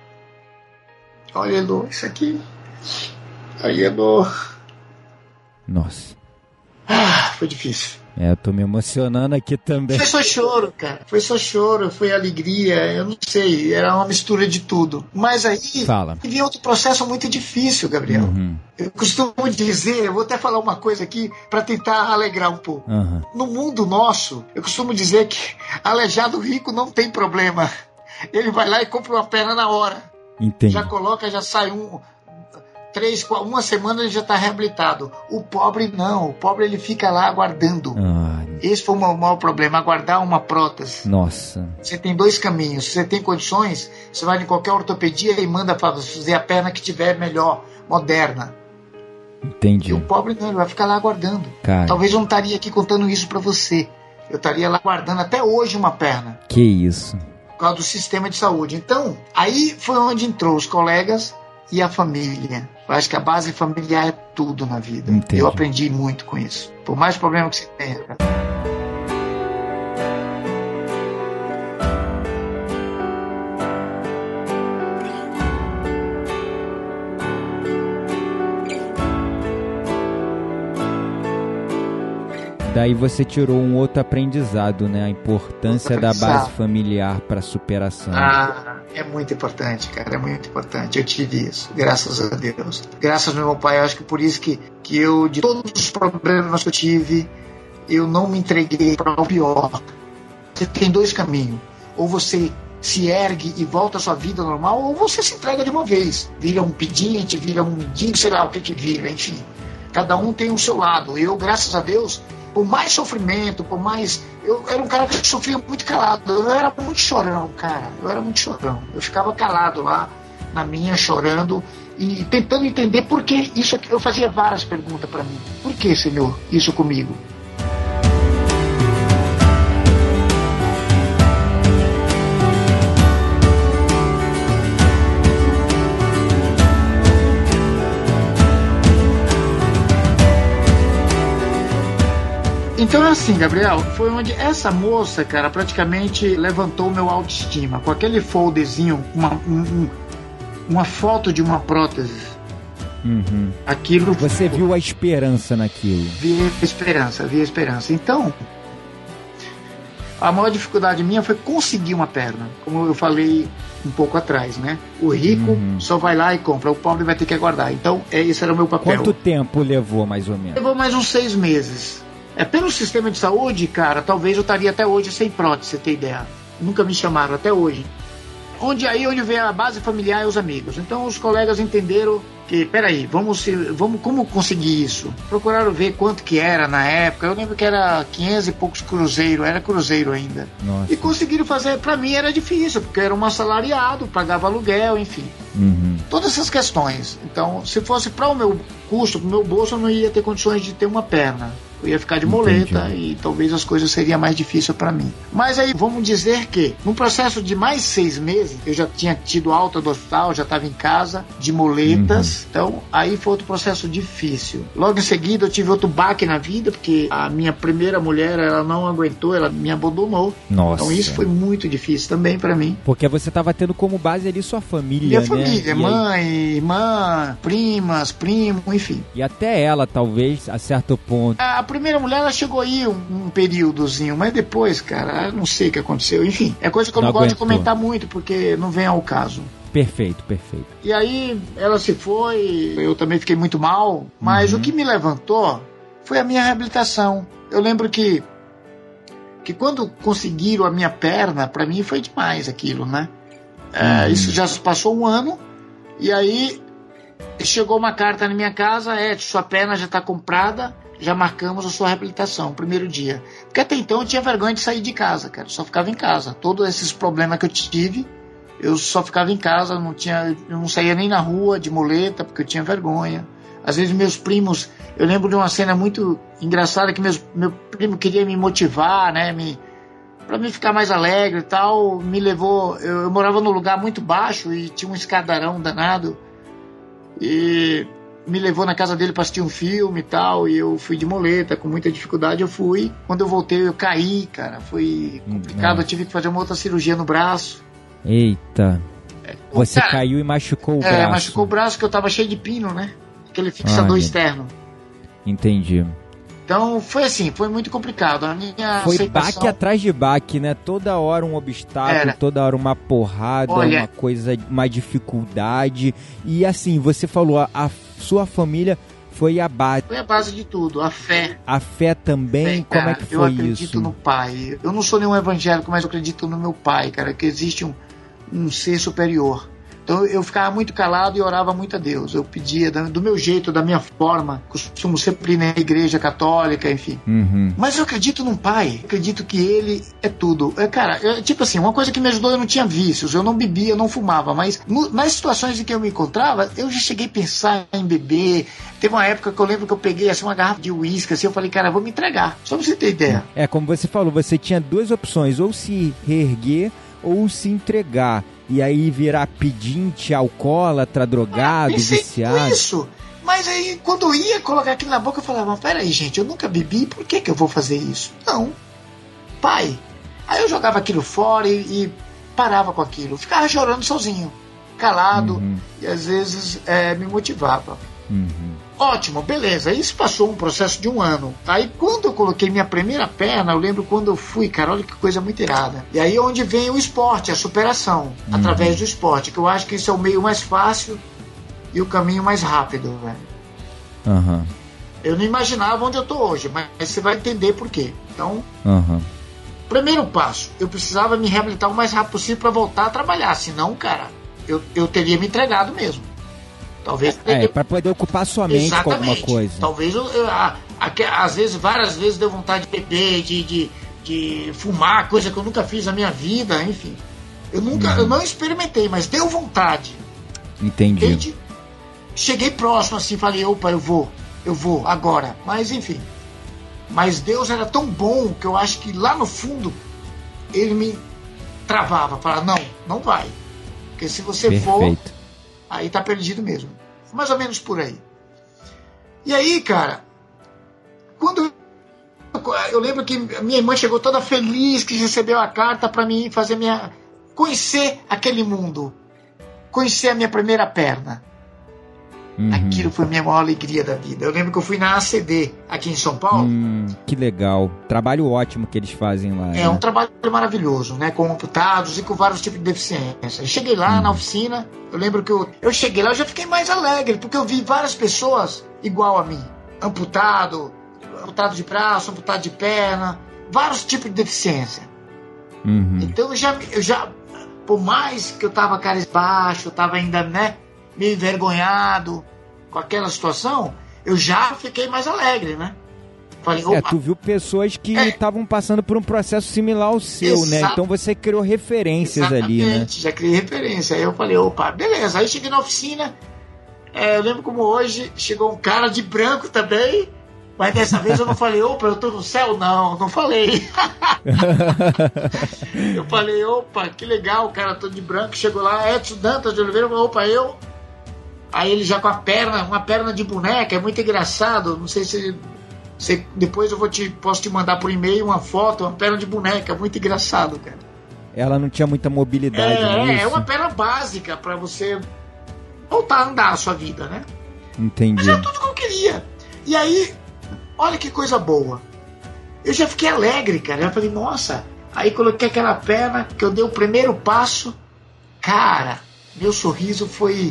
Elô, isso aqui. Aí, Elô. Nossa. Foi difícil. Eu tô me emocionando aqui também. Foi só choro, cara. Foi só choro, foi alegria, eu não sei, era uma mistura de tudo. Mas aí, vinha outro processo muito difícil, Gabriel. Uhum. Eu costumo dizer, eu vou até falar uma coisa aqui para tentar alegrar um pouco. Uhum. No mundo nosso, eu costumo dizer que aleijado rico não tem problema. Ele vai lá e compra uma perna na hora. Entendi. Já coloca, já sai uma semana ele já está reabilitado. O pobre não, o pobre ele fica lá aguardando. Esse foi o maior problema, aguardar uma prótese. Nossa. Você tem 2 caminhos, se você tem condições, você vai em qualquer ortopedia e manda fazer a perna que tiver melhor, moderna. Entendi. E o pobre não, ele vai ficar lá aguardando. Cara. Talvez eu não estaria aqui contando isso para você. Eu estaria lá aguardando até hoje uma perna. Que isso. Por causa do sistema de saúde. Então, aí foi onde entrou os colegas e a família. Eu acho que a base familiar é tudo na vida. Entendi. Eu aprendi muito com isso. Por mais problema que você tenha, cara. Daí você tirou um outro aprendizado, né? A importância da base familiar para superação. É muito importante, cara, é muito importante. Eu tive isso, graças a Deus. Graças ao meu pai, eu acho que por isso que eu, de todos os problemas que eu tive, eu não me entreguei para o pior. Você tem dois caminhos. Ou você se ergue e volta à sua vida normal, ou você se entrega de uma vez. Vira um pedinte, vira um mendigo, sei lá o que vira, enfim. Cada um tem o seu lado. Eu, graças a Deus, por mais sofrimento, por mais... Eu era um cara que sofria muito calado. Eu era muito chorão, cara. Eu era muito chorão. Eu ficava calado lá, na minha, chorando e tentando entender por que isso aqui. Eu fazia várias perguntas para mim. Por que, Senhor, isso comigo? Então é assim, Gabriel, foi onde essa moça, cara, praticamente levantou meu autoestima. Com aquele folderzinho, uma foto de uma prótese. Uhum. Aquilo... Você viu a esperança naquilo. Vi a esperança. Então, a maior dificuldade minha foi conseguir uma perna. Como eu falei um pouco atrás, né? O rico só vai lá e compra, o pobre vai ter que aguardar. Então, esse era o meu papel. Quanto tempo levou, mais ou menos? Levou mais uns 6 meses. Pelo sistema de saúde, cara, talvez eu estaria até hoje sem prótese, você ter ideia. Nunca me chamaram até hoje. Onde vem a base familiar e os amigos. Então os colegas entenderam que, peraí, vamos como conseguir isso? Procuraram ver quanto que era na época. Eu lembro que era 500 e poucos cruzeiro, era cruzeiro ainda. Nossa. E conseguiram fazer. Pra mim era difícil, porque eu era um assalariado, pagava aluguel, enfim. Todas essas questões. Então, se fosse para o meu custo, para o meu bolso, eu não ia ter condições de ter uma perna. Eu ia ficar de moleta. Entendi. E talvez as coisas seriam mais difíceis para mim. Mas aí, vamos dizer que, num processo de mais 6 meses, eu já tinha tido alta do hospital, já estava em casa, de moletas. Então, aí foi outro processo difícil. Logo em seguida, eu tive outro baque na vida, porque a minha primeira mulher, ela não aguentou, ela me abandonou. Nossa. Então, isso foi muito difícil também para mim. Porque você estava tendo como base ali sua família, Minha né? família, mãe, irmã, primas, primo, enfim. E até ela, talvez, a certo ponto. A primeira mulher, ela chegou aí um períodozinho, mas depois, cara, não sei o que aconteceu. Enfim, é coisa que eu não gosto de comentar muito, porque não vem ao caso. Perfeito. E aí, ela se foi, eu também fiquei muito mal, mas o que me levantou foi a minha reabilitação. Eu lembro que quando conseguiram a minha perna, pra mim foi demais aquilo, né? Isso já passou 1 ano, e aí chegou uma carta na minha casa, sua perna já está comprada, já marcamos a sua reabilitação, primeiro dia. Porque até então eu tinha vergonha de sair de casa, cara, eu só ficava em casa. Todos esses problemas que eu tive, eu só ficava em casa, eu não saía nem na rua de muleta, porque eu tinha vergonha. Às vezes meus primos, eu lembro de uma cena muito engraçada, que meu primo queria me motivar, né, pra mim ficar mais alegre e tal, me levou, eu morava num lugar muito baixo e tinha um escadarão danado, e me levou na casa dele para assistir um filme e tal, e eu fui de muleta, com muita dificuldade eu fui. Quando eu voltei, eu caí, cara, foi complicado, eu tive que fazer uma outra cirurgia no braço. Eita. Você caiu e machucou o braço. Machucou o braço, que eu tava cheio de pino, né? Aquele fixador externo. Entendi. Então foi assim, foi muito complicado. A minha foi aceitação... baque atrás de baque, né? Toda hora um obstáculo, toda hora uma porrada, uma coisa, uma dificuldade. E assim, você falou, a sua família foi a base. Foi a base de tudo, a fé. A fé também, como é que foi isso? Eu acredito no Pai. Eu não sou nenhum evangélico, mas eu acredito no meu Pai, cara, que existe um ser superior. Então eu ficava muito calado e orava muito a Deus. Eu pedia do meu jeito, da minha forma. Costumo sempre ir na igreja católica, enfim. Mas eu acredito num Pai. Eu acredito que Ele é tudo. Cara, tipo assim, uma coisa que me ajudou, eu não tinha vícios. Eu não bebia, eu não fumava. Mas nas situações em que eu me encontrava, eu já cheguei a pensar em beber. Teve uma época que eu lembro que eu peguei assim, uma garrafa de uísque. Assim, eu falei, cara, vou me entregar. Só pra você ter ideia. Como você falou, você tinha 2 opções. Ou se reerguer ou se entregar. E aí virar pedinte, alcoólatra, drogado, viciado. Isso. Mas aí, quando eu ia colocar aquilo na boca, eu falava, peraí, gente, eu nunca bebi, por que eu vou fazer isso? Não. Pai. Aí eu jogava aquilo fora e parava com aquilo. Ficava chorando sozinho, calado, e às vezes me motivava. Ótimo, beleza. Isso passou um processo de 1 ano. Aí quando eu coloquei minha primeira perna, eu lembro quando eu fui, cara, olha que coisa muito irada. E aí é onde vem o esporte, a superação, através do esporte, que eu acho que isso é o meio mais fácil e o caminho mais rápido, velho. Eu não imaginava onde eu tô hoje, mas você vai entender por quê. Então, primeiro passo, eu precisava me reabilitar o mais rápido possível para voltar a trabalhar, senão, cara, eu teria me entregado mesmo. Talvez para poder ocupar sua mente com alguma coisa. Talvez às vezes, várias vezes deu vontade de beber, de fumar, coisa que eu nunca fiz na minha vida, enfim. Eu não experimentei, mas deu vontade. Entendi. Entende? Cheguei próximo assim, falei, opa, eu vou agora. Mas enfim. Mas Deus era tão bom que eu acho que lá no fundo ele me travava, falava, não vai. Porque se você for, aí tá perdido mesmo. Mais ou menos por aí. E aí, cara, quando eu lembro que minha irmã chegou toda feliz que recebeu a carta para mim fazer conhecer aquele mundo. Conhecer a minha primeira perna. Aquilo foi a minha maior alegria da vida. Eu lembro que eu fui na ACD aqui em São Paulo. Que legal. Trabalho ótimo que eles fazem lá. É um trabalho maravilhoso, né? Com amputados e com vários tipos de deficiência. Eu cheguei lá na oficina. Eu lembro que eu cheguei lá, eu já fiquei mais alegre, porque eu vi várias pessoas igual a mim. Amputado de braço, amputado de perna, vários tipos de deficiência. Então eu já, por mais que eu tava cabisbaixo, eu tava ainda, né, meio envergonhado com aquela situação, eu já fiquei mais alegre, né? Falei, opa. Tu viu pessoas que estavam passando por um processo similar ao seu, né? Então você criou referências ali, né? Já criei referência. Aí eu falei, opa, beleza. Aí cheguei na oficina, eu lembro como hoje, chegou um cara de branco também, mas dessa vez eu não falei, opa, eu tô no céu? Não falei. Eu falei, opa, que legal, o cara todo de branco, chegou lá, Edson Dantas de Oliveira, opa, eu... Aí ele já com uma perna de boneca, é muito engraçado, não sei se depois posso te mandar por e-mail uma foto, uma perna de boneca, muito engraçado, cara. Ela não tinha muita mobilidade, é uma perna básica para você voltar a andar a sua vida, né? Entendi. Mas era tudo que eu queria. E aí, olha que coisa boa. Eu já fiquei alegre, cara. Eu falei, nossa. Aí coloquei aquela perna, que eu dei o primeiro passo. Cara, meu sorriso foi...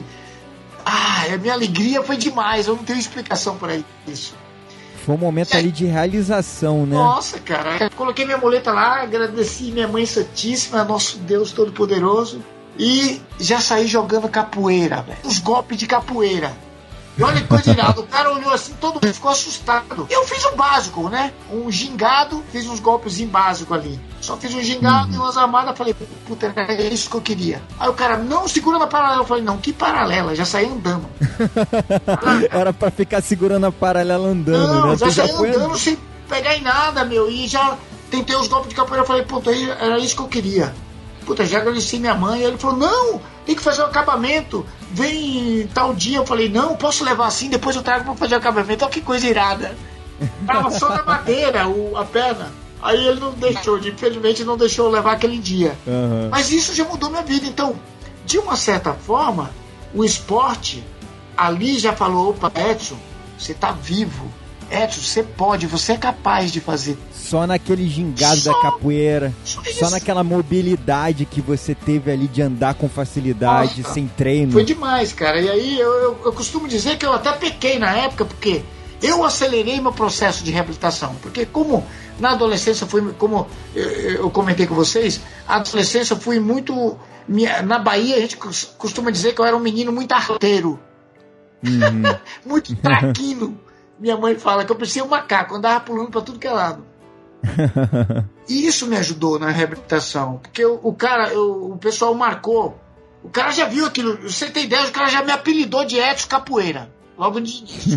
a minha alegria foi demais. Eu não tenho explicação para isso. Foi um momento ali de realização, né? Nossa, cara. Eu coloquei minha muleta lá, agradeci minha Mãe Santíssima, nosso Deus Todo-Poderoso, e já saí jogando capoeira, velho. Os golpes de capoeira. E olha que coisa irada. O cara olhou assim, todo mundo ficou assustado. Eu fiz o básico, né? Um gingado, fiz uns golpes básicos ali. Só fiz um gingado e umas armadas. Falei, puta, é isso que eu queria. Aí o cara, não, segura na paralela. Eu falei, não, que paralela? Já saí andando. Era pra ficar segurando a paralela andando, não, né? Já saí andando sem pegar em nada, meu. E já tentei os golpes de capoeira. Eu falei, puta, era isso que eu queria. Puta, já agradeci minha mãe. E ele falou, não, tem que fazer o acabamento. Vem tal dia. Eu falei, não, posso levar assim, depois eu trago pra fazer o acabamento. Olha que coisa irada. Tava só na madeira a perna. Aí ele não deixou, infelizmente não deixou eu levar aquele dia. Mas isso já mudou minha vida. Então, de uma certa forma, o esporte ali já falou, opa, Edson, você tá vivo. Edson, você pode, você é capaz de fazer. Só naquele gingado da capoeira, só naquela mobilidade que você teve ali de andar com facilidade, sem treino. Foi demais, cara. E aí eu costumo dizer que eu até pequei na época, porque eu acelerei meu processo de reabilitação. Porque como na adolescência como eu comentei com vocês, a adolescência fui muito... Na Bahia a gente costuma dizer que eu era um menino muito arteiro. Muito traquino. Minha mãe fala que eu parecia um macaco, andava pulando pra tudo que é lado. E isso me ajudou na reabilitação, porque o pessoal marcou. O cara já viu aquilo, você tem ideia, o cara já me apelidou de Edson Capoeira logo de início.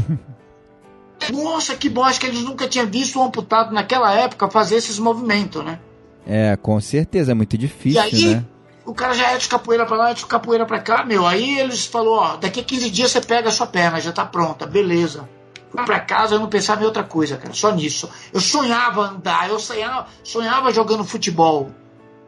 Nossa, que bom, acho que eles nunca tinham visto um amputado naquela época fazer esses movimentos, né? É, com certeza, é muito difícil, e aí, né? O cara já é de capoeira pra lá, de capoeira pra cá, meu. Aí eles falaram, ó, daqui a 15 dias você pega a sua perna, já tá pronta, beleza. Fui pra casa, eu não pensava em outra coisa, cara, só nisso. Eu sonhava andar, eu sonhava jogando futebol.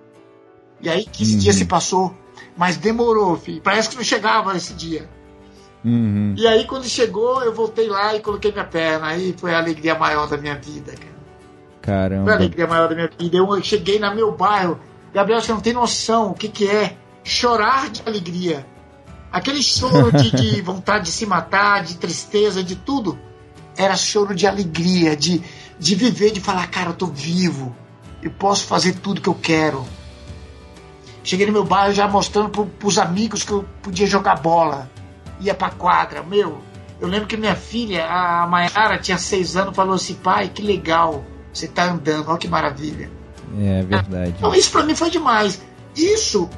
E aí 15 dias se passou, mas demorou, filho. Parece que não chegava esse dia. Uhum. E aí, quando chegou, eu voltei lá e coloquei minha perna. Aí foi a alegria maior da minha vida, cara. Caramba. Foi a alegria maior da minha vida. Eu cheguei no meu bairro. Gabriel, você não tem noção o que é chorar de alegria. Aquele choro de vontade de se matar, de tristeza, de tudo. Era choro de alegria, de viver, de falar, cara, eu tô vivo. Eu posso fazer tudo que eu quero. Cheguei no meu bairro já mostrando pros amigos que eu podia jogar bola. Ia pra quadra. Eu lembro que minha filha, a Mayara, tinha 6 anos, falou assim, pai, que legal, você tá andando, olha que maravilha. É verdade. Então isso pra mim foi demais. Isso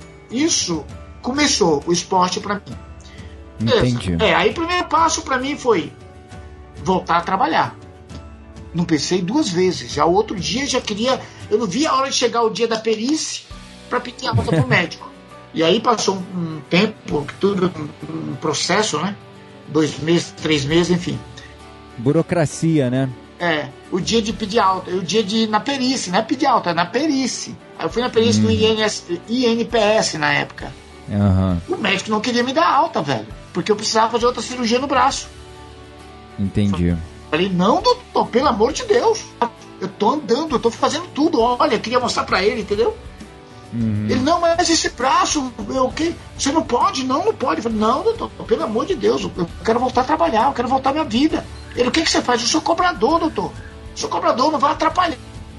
começou o esporte pra mim. Entendi. Aí o primeiro passo pra mim foi voltar a trabalhar. Não pensei 2 vezes. Já o outro dia já queria. Eu não via a hora de chegar o dia da perícia pra pedir alta pro médico. E aí passou um tempo, tudo um processo, né? 2 meses, 3 meses, enfim. Burocracia, né? O dia de pedir alta, o dia de ir na perícia, não é pedir alta, é na perícia. Aí eu fui na perícia do INPS na época. Uhum. O médico não queria me dar alta, velho, porque eu precisava fazer outra cirurgia no braço. Entendi. Falei, não, doutor, pelo amor de Deus, eu tô andando, eu tô fazendo tudo, olha, eu queria mostrar pra ele, entendeu? Uhum. Ele, não, mas esse braço, você não pode? Não pode. Eu falei, não, doutor, pelo amor de Deus, eu quero voltar a trabalhar, eu quero voltar à minha vida. Ele, o que você faz? Eu sou cobrador, doutor. Sou cobrador, não vai atrapalhar.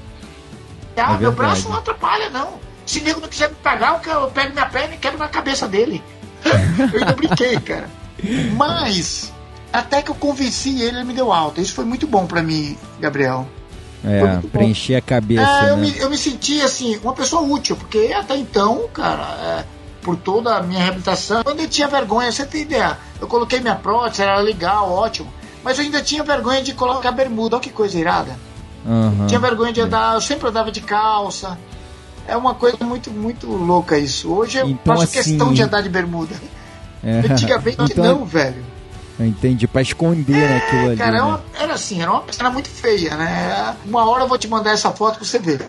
Meu braço não atrapalha, não. Se o nego não quiser me pagar, eu pego minha perna e quebro na cabeça dele. Eu ainda brinquei, cara. Mas, até que eu convenci ele me deu alta. Isso foi muito bom pra mim, Gabriel. Preencher a cabeça, né? Eu me senti, assim, uma pessoa útil, porque até então, cara, por toda a minha reabilitação, eu ainda tinha vergonha, você tem ideia. Eu coloquei minha prótese, era legal, ótimo, mas eu ainda tinha vergonha de colocar bermuda, olha que coisa irada. Uhum. Tinha vergonha de andar, eu sempre andava de calça. É uma coisa muito, muito louca isso. Hoje eu faço questão de andar de bermuda. Antigamente então, não, velho. Eu entendi, pra esconder aquilo ali. Cara, né? era assim, era uma cena muito feia, né? Uma hora eu vou te mandar essa foto pra você ver.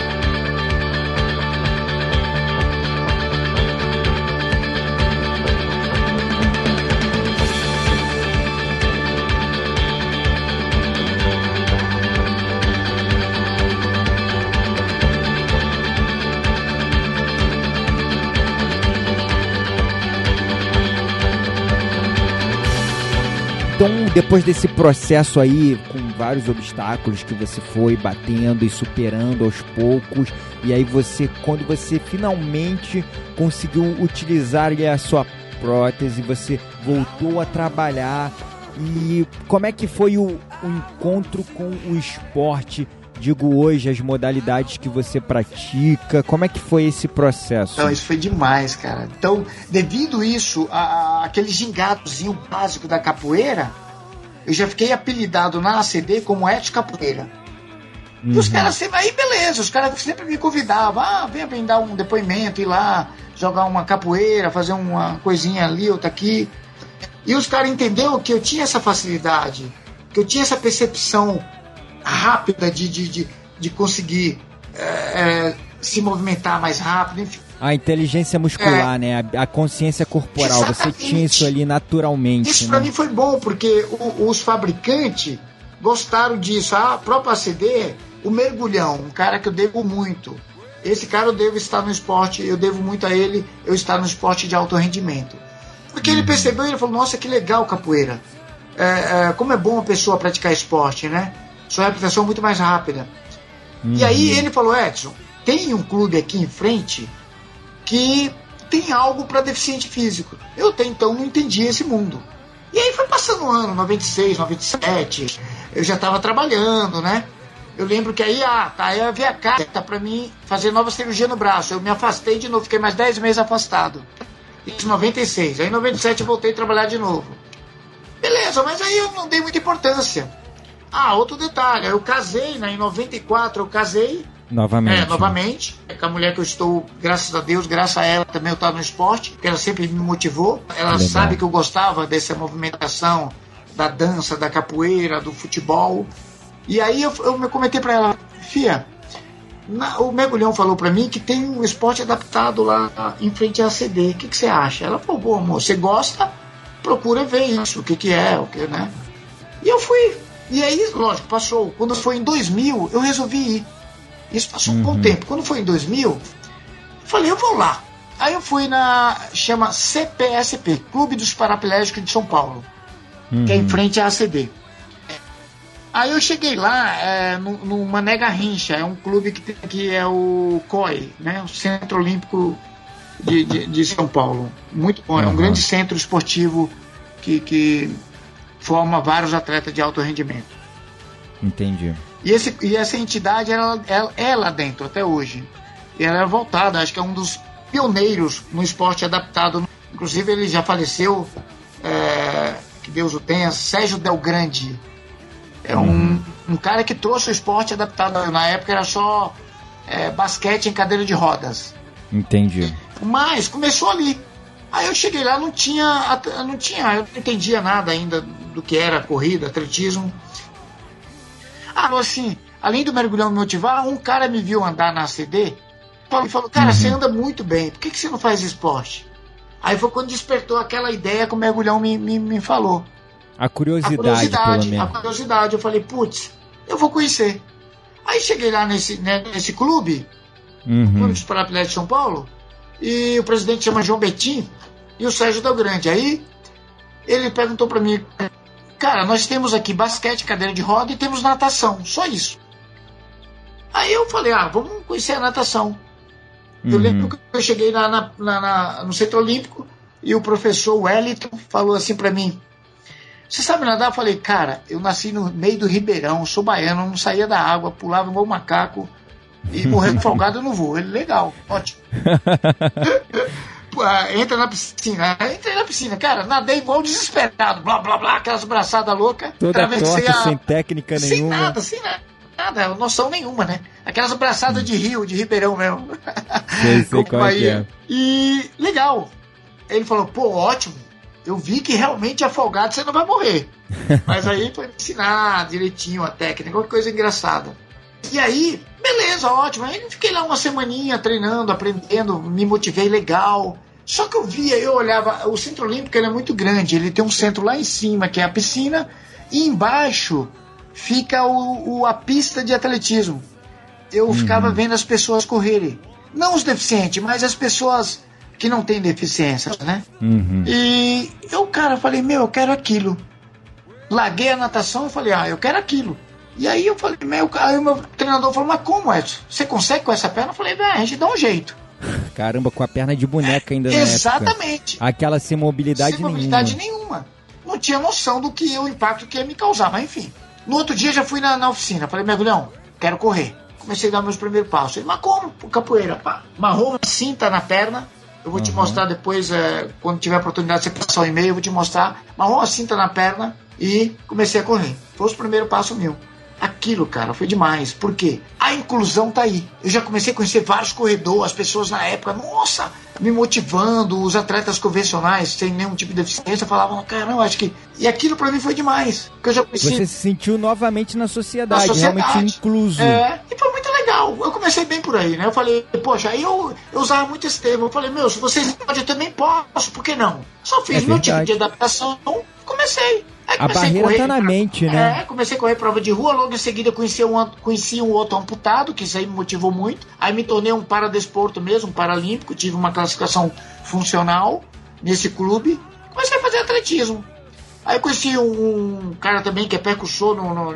Então, depois desse processo aí, com vários obstáculos que você foi batendo e superando aos poucos, e aí quando você finalmente conseguiu utilizar a sua prótese, você voltou a trabalhar, e como é que foi o encontro com o esporte? Digo hoje, as modalidades que você pratica, como é que foi esse processo? Então, isso foi demais, cara. Então, devido isso, aquele gingadozinho básico da capoeira, eu já fiquei apelidado na ACD como Edson Capoeira. E os caras sempre, aí beleza, os caras sempre me convidavam, vem dar um depoimento, ir lá, jogar uma capoeira, fazer uma coisinha ali, outra aqui. E os caras entenderam que eu tinha essa facilidade, que eu tinha essa percepção rápida de conseguir se movimentar mais rápido, enfim. A inteligência muscular, né? A consciência corporal. Exatamente. Você tinha isso ali naturalmente. Isso pra mim foi bom, porque os fabricantes gostaram disso. A própria ACD, o Mergulhão, um cara que eu devo muito. Esse cara eu devo estar no esporte, eu devo muito a ele, eu estar no esporte de alto rendimento. Porque ele percebeu e ele falou, nossa, que legal capoeira. Como é bom a pessoa praticar esporte, né? Sua reabilitação é muito mais rápida. E aí ele falou, Edson, tem um clube aqui em frente que tem algo para deficiente físico. Eu até então não entendia esse mundo. E aí foi passando um ano, 96, 97, eu já estava trabalhando, né? Eu lembro que aí eu vi a carta para mim fazer nova cirurgia no braço. Eu me afastei de novo, fiquei mais 10 meses afastado. Isso em 96. Aí em 97 eu voltei a trabalhar de novo. Beleza, mas aí eu não dei muita importância. Outro detalhe, eu casei, né? Em 94 eu casei. Novamente. Com a mulher que eu estou, graças a Deus, graças a ela também eu estava no esporte, porque ela sempre me motivou. Ela sabe que eu gostava dessa movimentação, da dança, da capoeira, do futebol. E aí eu me comentei para ela, Fia, o Mergulhão falou para mim que tem um esporte adaptado lá em frente à ACD. O que você acha? Ela falou, amor, você gosta? procura ver isso, o que é, o que, né? E eu fui. E aí, lógico, passou. Quando foi em 2000, eu resolvi ir. Isso passou um bom tempo. Quando foi em 2000, eu falei, eu vou lá. Aí eu fui chama CPSP, Clube dos Paraplégicos de São Paulo, que é em frente à ACD. Aí eu cheguei lá no Mané Garrincha, é um clube que é o COI, né, o Centro Olímpico de São Paulo. Muito bom, é um grande centro esportivo que forma vários atletas de alto rendimento. Entendi. E essa entidade é lá dentro até hoje. E ela é voltada, acho que é um dos pioneiros no esporte adaptado. Inclusive ele já faleceu, que Deus o tenha, Sérgio Del Grande. É um cara que trouxe o esporte adaptado. Na época era só basquete em cadeira de rodas. Entendi. Mas começou ali. Aí eu cheguei lá, eu não entendia nada ainda do que era corrida, atletismo. Assim, além do mergulhão me motivar, um cara me viu andar na ACD e falou, cara, você anda muito bem, por que você não faz esporte? Aí foi quando despertou aquela ideia que o mergulhão me falou. A curiosidade, pelo menos. A curiosidade, eu falei, putz, eu vou conhecer. Aí cheguei lá nesse clube, Clube dos Paraplégicos de São Paulo, e o presidente chama João Betim e o Sérgio Del Grande. Aí ele perguntou pra mim, cara, nós temos aqui basquete, cadeira de roda e temos natação, só isso. Aí eu falei, vamos conhecer a natação. Eu lembro que eu cheguei no Centro Olímpico e o professor Wellington falou assim pra mim, você sabe nadar? Eu falei, cara, eu nasci no meio do Ribeirão, sou baiano, não saía da água, pulava igual macaco e morrer afogado eu não vou. Ele, legal, ótimo. Entra na piscina. Entrei na piscina, cara, nadei igual desesperado, blá blá blá, aquelas braçadas loucas. Toda torta, sem técnica nenhuma. Sem nada, noção nenhuma, né? Aquelas braçadas de rio, de Ribeirão mesmo. Sei qual é. E legal. Ele falou, pô, ótimo. Eu vi que realmente afogado você não vai morrer. Mas aí foi me ensinar direitinho a técnica, qualquer coisa engraçada. E aí, beleza, ótimo. Aí eu fiquei lá uma semaninha treinando, aprendendo, me motivei legal. Só que eu olhava, o Centro Olímpico ele é muito grande, ele tem um centro lá em cima, que é a piscina, e embaixo fica a pista de atletismo. Eu ficava vendo as pessoas correrem. Não os deficientes, mas as pessoas que não têm deficiência, né? E eu, cara, falei, eu quero aquilo. Larguei a natação e falei, eu quero aquilo. E aí eu falei, aí o meu treinador falou, mas como é? Você consegue com essa perna? Eu falei, a gente dá um jeito. Caramba, com a perna de boneca ainda, né? Exatamente. Aquela sem mobilidade nenhuma. Não tinha noção do que o impacto que ia me causar, mas enfim. No outro dia já fui na oficina, falei, mergulhão, quero correr. Comecei a dar meus primeiros passos. Ele, mas como? Capoeira, pá. Marrou uma cinta na perna. Eu vou te mostrar depois, quando tiver a oportunidade de você passar o e-mail, eu vou te mostrar. Marrou uma cinta na perna e comecei a correr. Foi o primeiro passo meu. Aquilo, cara, foi demais. Por quê? A inclusão tá aí. Eu já comecei a conhecer vários corredores, as pessoas na época, nossa, me motivando, os atletas convencionais, sem nenhum tipo de deficiência, falavam, caramba, acho que... E aquilo pra mim foi demais. Porque eu já conheci... Você se sentiu novamente na sociedade. Realmente incluso. E foi muito legal. Eu comecei bem por aí, né? Eu falei, poxa, aí eu usava muito esse termo. Eu falei, se vocês podem, eu também posso, por que não? Só fiz meu tipo de adaptação, comecei. A barreira tá na mente, né? Comecei a correr prova de rua, logo em seguida conheci um outro amputado, que isso aí me motivou muito. Aí me tornei um paradesporto mesmo, um paralímpico, tive uma classificação funcional nesse clube. Comecei a fazer atletismo. Aí conheci um cara também que é percussor,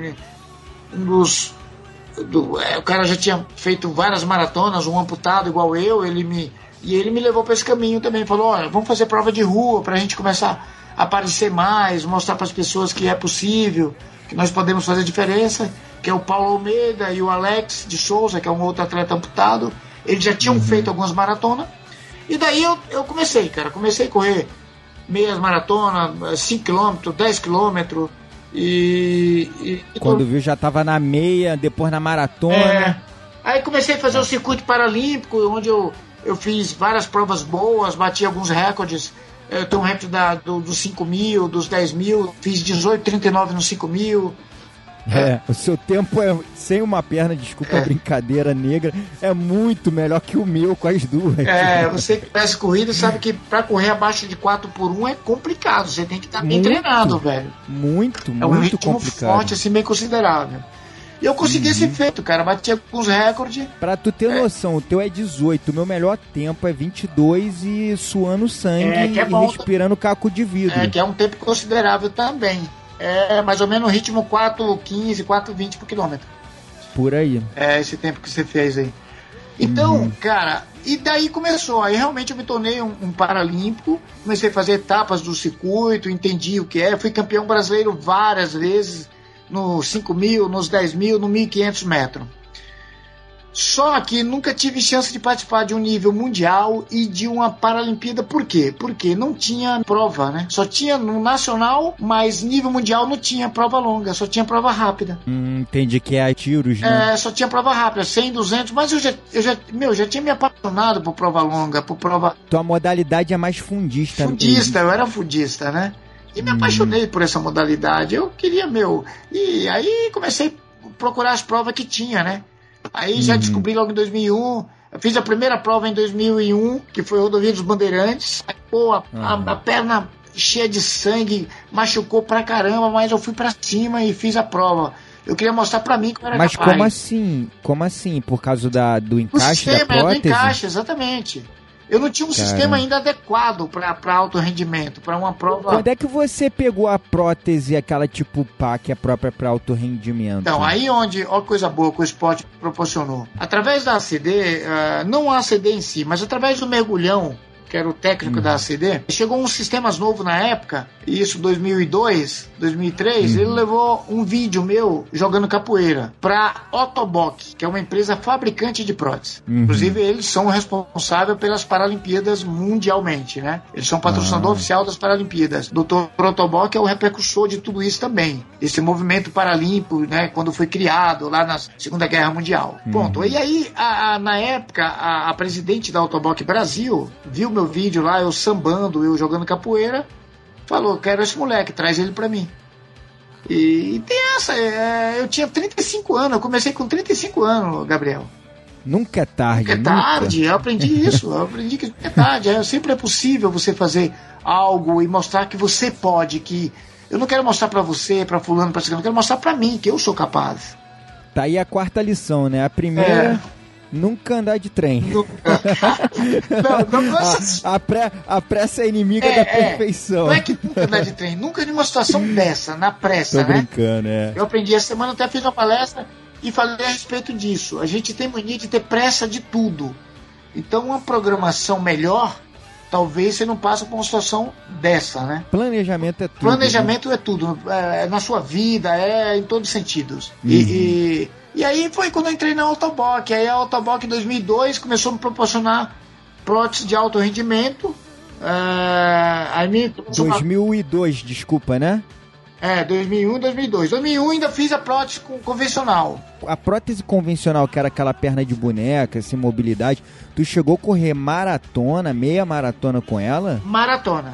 o cara já tinha feito várias maratonas, um amputado igual eu, ele me levou para esse caminho também, falou, olha, vamos fazer prova de rua pra gente começar a aparecer mais, mostrar para as pessoas que é possível, que nós podemos fazer diferença, que é o Paulo Almeida e o Alex de Souza, que é um outro atleta amputado, eles já tinham feito algumas maratonas, e daí eu comecei a correr meias maratonas, 5 km, 10 km, e quando viu já estava na meia, depois na maratona. Aí comecei a fazer o circuito paralímpico, onde eu fiz várias provas boas, bati alguns recordes. Eu tenho um recorde dos 5 mil, dos 10 mil, fiz 18,39 nos 5 mil. O seu tempo sem uma perna, desculpa a brincadeira negra, é muito melhor que o meu com as duas. Você que conhece corrida sabe que pra correr abaixo de 4x1 é complicado, você tem que estar bem treinado, velho. Muito um ritmo complicado. Forte, assim, bem considerável. E eu consegui esse feito, cara, bati alguns recordes. Pra tu ter noção, o teu é 18, o meu melhor tempo é 22 e suando sangue que é bom, respirando caco de vidro. Que é um tempo considerável também. É mais ou menos o ritmo 4,15, 4,20 por quilômetro. Por aí. É esse tempo que você fez aí. Então, cara, e daí começou. Aí realmente eu me tornei um paralímpico. Comecei a fazer etapas do circuito, entendi o que é. Fui campeão brasileiro várias vezes, nos 5.000, nos 10.000, no 1.500 metros. Só que nunca tive chance de participar de um nível mundial e de uma Paralimpíada. Por quê? Porque não tinha prova, né? Só tinha no nacional, mas nível mundial não tinha prova longa, só tinha prova rápida. Entendi que é a tiros, né? Só tinha prova rápida, 100, 200, mas eu já tinha me apaixonado por prova longa, por prova... Tua modalidade é mais fundista. Fundista, eu era fundista, né? E me apaixonei por essa modalidade, eu queria, E aí comecei a procurar as provas que tinha, né? Aí já descobri logo em 2001, eu fiz a primeira prova em 2001, que foi Rodovia dos Bandeirantes. Aí, a perna cheia de sangue, machucou pra caramba, mas eu fui pra cima e fiz a prova. Eu queria mostrar pra mim que eu era capaz. Mas como assim? Por causa do encaixe da prótese? Do encaixe, exatamente. Eu não tinha um sistema ainda adequado para alto rendimento, para uma prova... Quando é que você pegou a prótese, aquela tipo pá, que é própria para alto rendimento? Então, aí onde, ó, coisa boa que o esporte proporcionou. Através da ACD, não a ACD em si, mas através do mergulhão, que era o técnico da ACD, chegou uns sistemas novos na época, isso 2002, 2003, ele levou um vídeo meu jogando capoeira para Ottobock, que é uma empresa fabricante de prótese. Inclusive, eles são responsáveis pelas Paralimpíadas mundialmente, né? Eles são patrocinador oficial das Paralimpíadas. Dr. Ottobock é o repercussor de tudo isso também. Esse movimento paralímpico, né, quando foi criado lá na Segunda Guerra Mundial. Ponto. E aí, na época, a presidente da Ottobock Brasil viu meu vídeo lá, eu sambando, eu jogando capoeira, falou, quero esse moleque, traz ele pra mim. E tem essa, eu tinha 35 anos, eu comecei com 35 anos, Gabriel. Nunca é tarde. Nunca é tarde, eu aprendi isso, eu aprendi que nunca é tarde, sempre é possível você fazer algo e mostrar que você pode, que eu não quero mostrar pra você, pra fulano, pra ciclano, eu quero mostrar pra mim, que eu sou capaz. Tá aí a quarta lição, né? A primeira... Nunca andar de trem. Nunca. A pressa é inimiga da perfeição. Não é que nunca andar de trem, nunca numa situação dessa, na pressa, Tô brincando, Eu aprendi essa semana, até fiz uma palestra e falei a respeito disso. A gente tem mania de ter pressa de tudo. Então uma programação melhor, talvez você não passe por uma situação dessa, né? Planejamento é tudo. Planejamento é tudo. É na sua vida, em todos os sentidos. E aí foi quando eu entrei na Ottobock. Aí a Ottobock em 2002 começou a me proporcionar prótese de alto rendimento. 2002, desculpa, né? 2001 e 2002. 2001 ainda fiz a prótese convencional. A prótese convencional, que era aquela perna de boneca, sem mobilidade, tu chegou a correr maratona, meia maratona com ela? Maratona.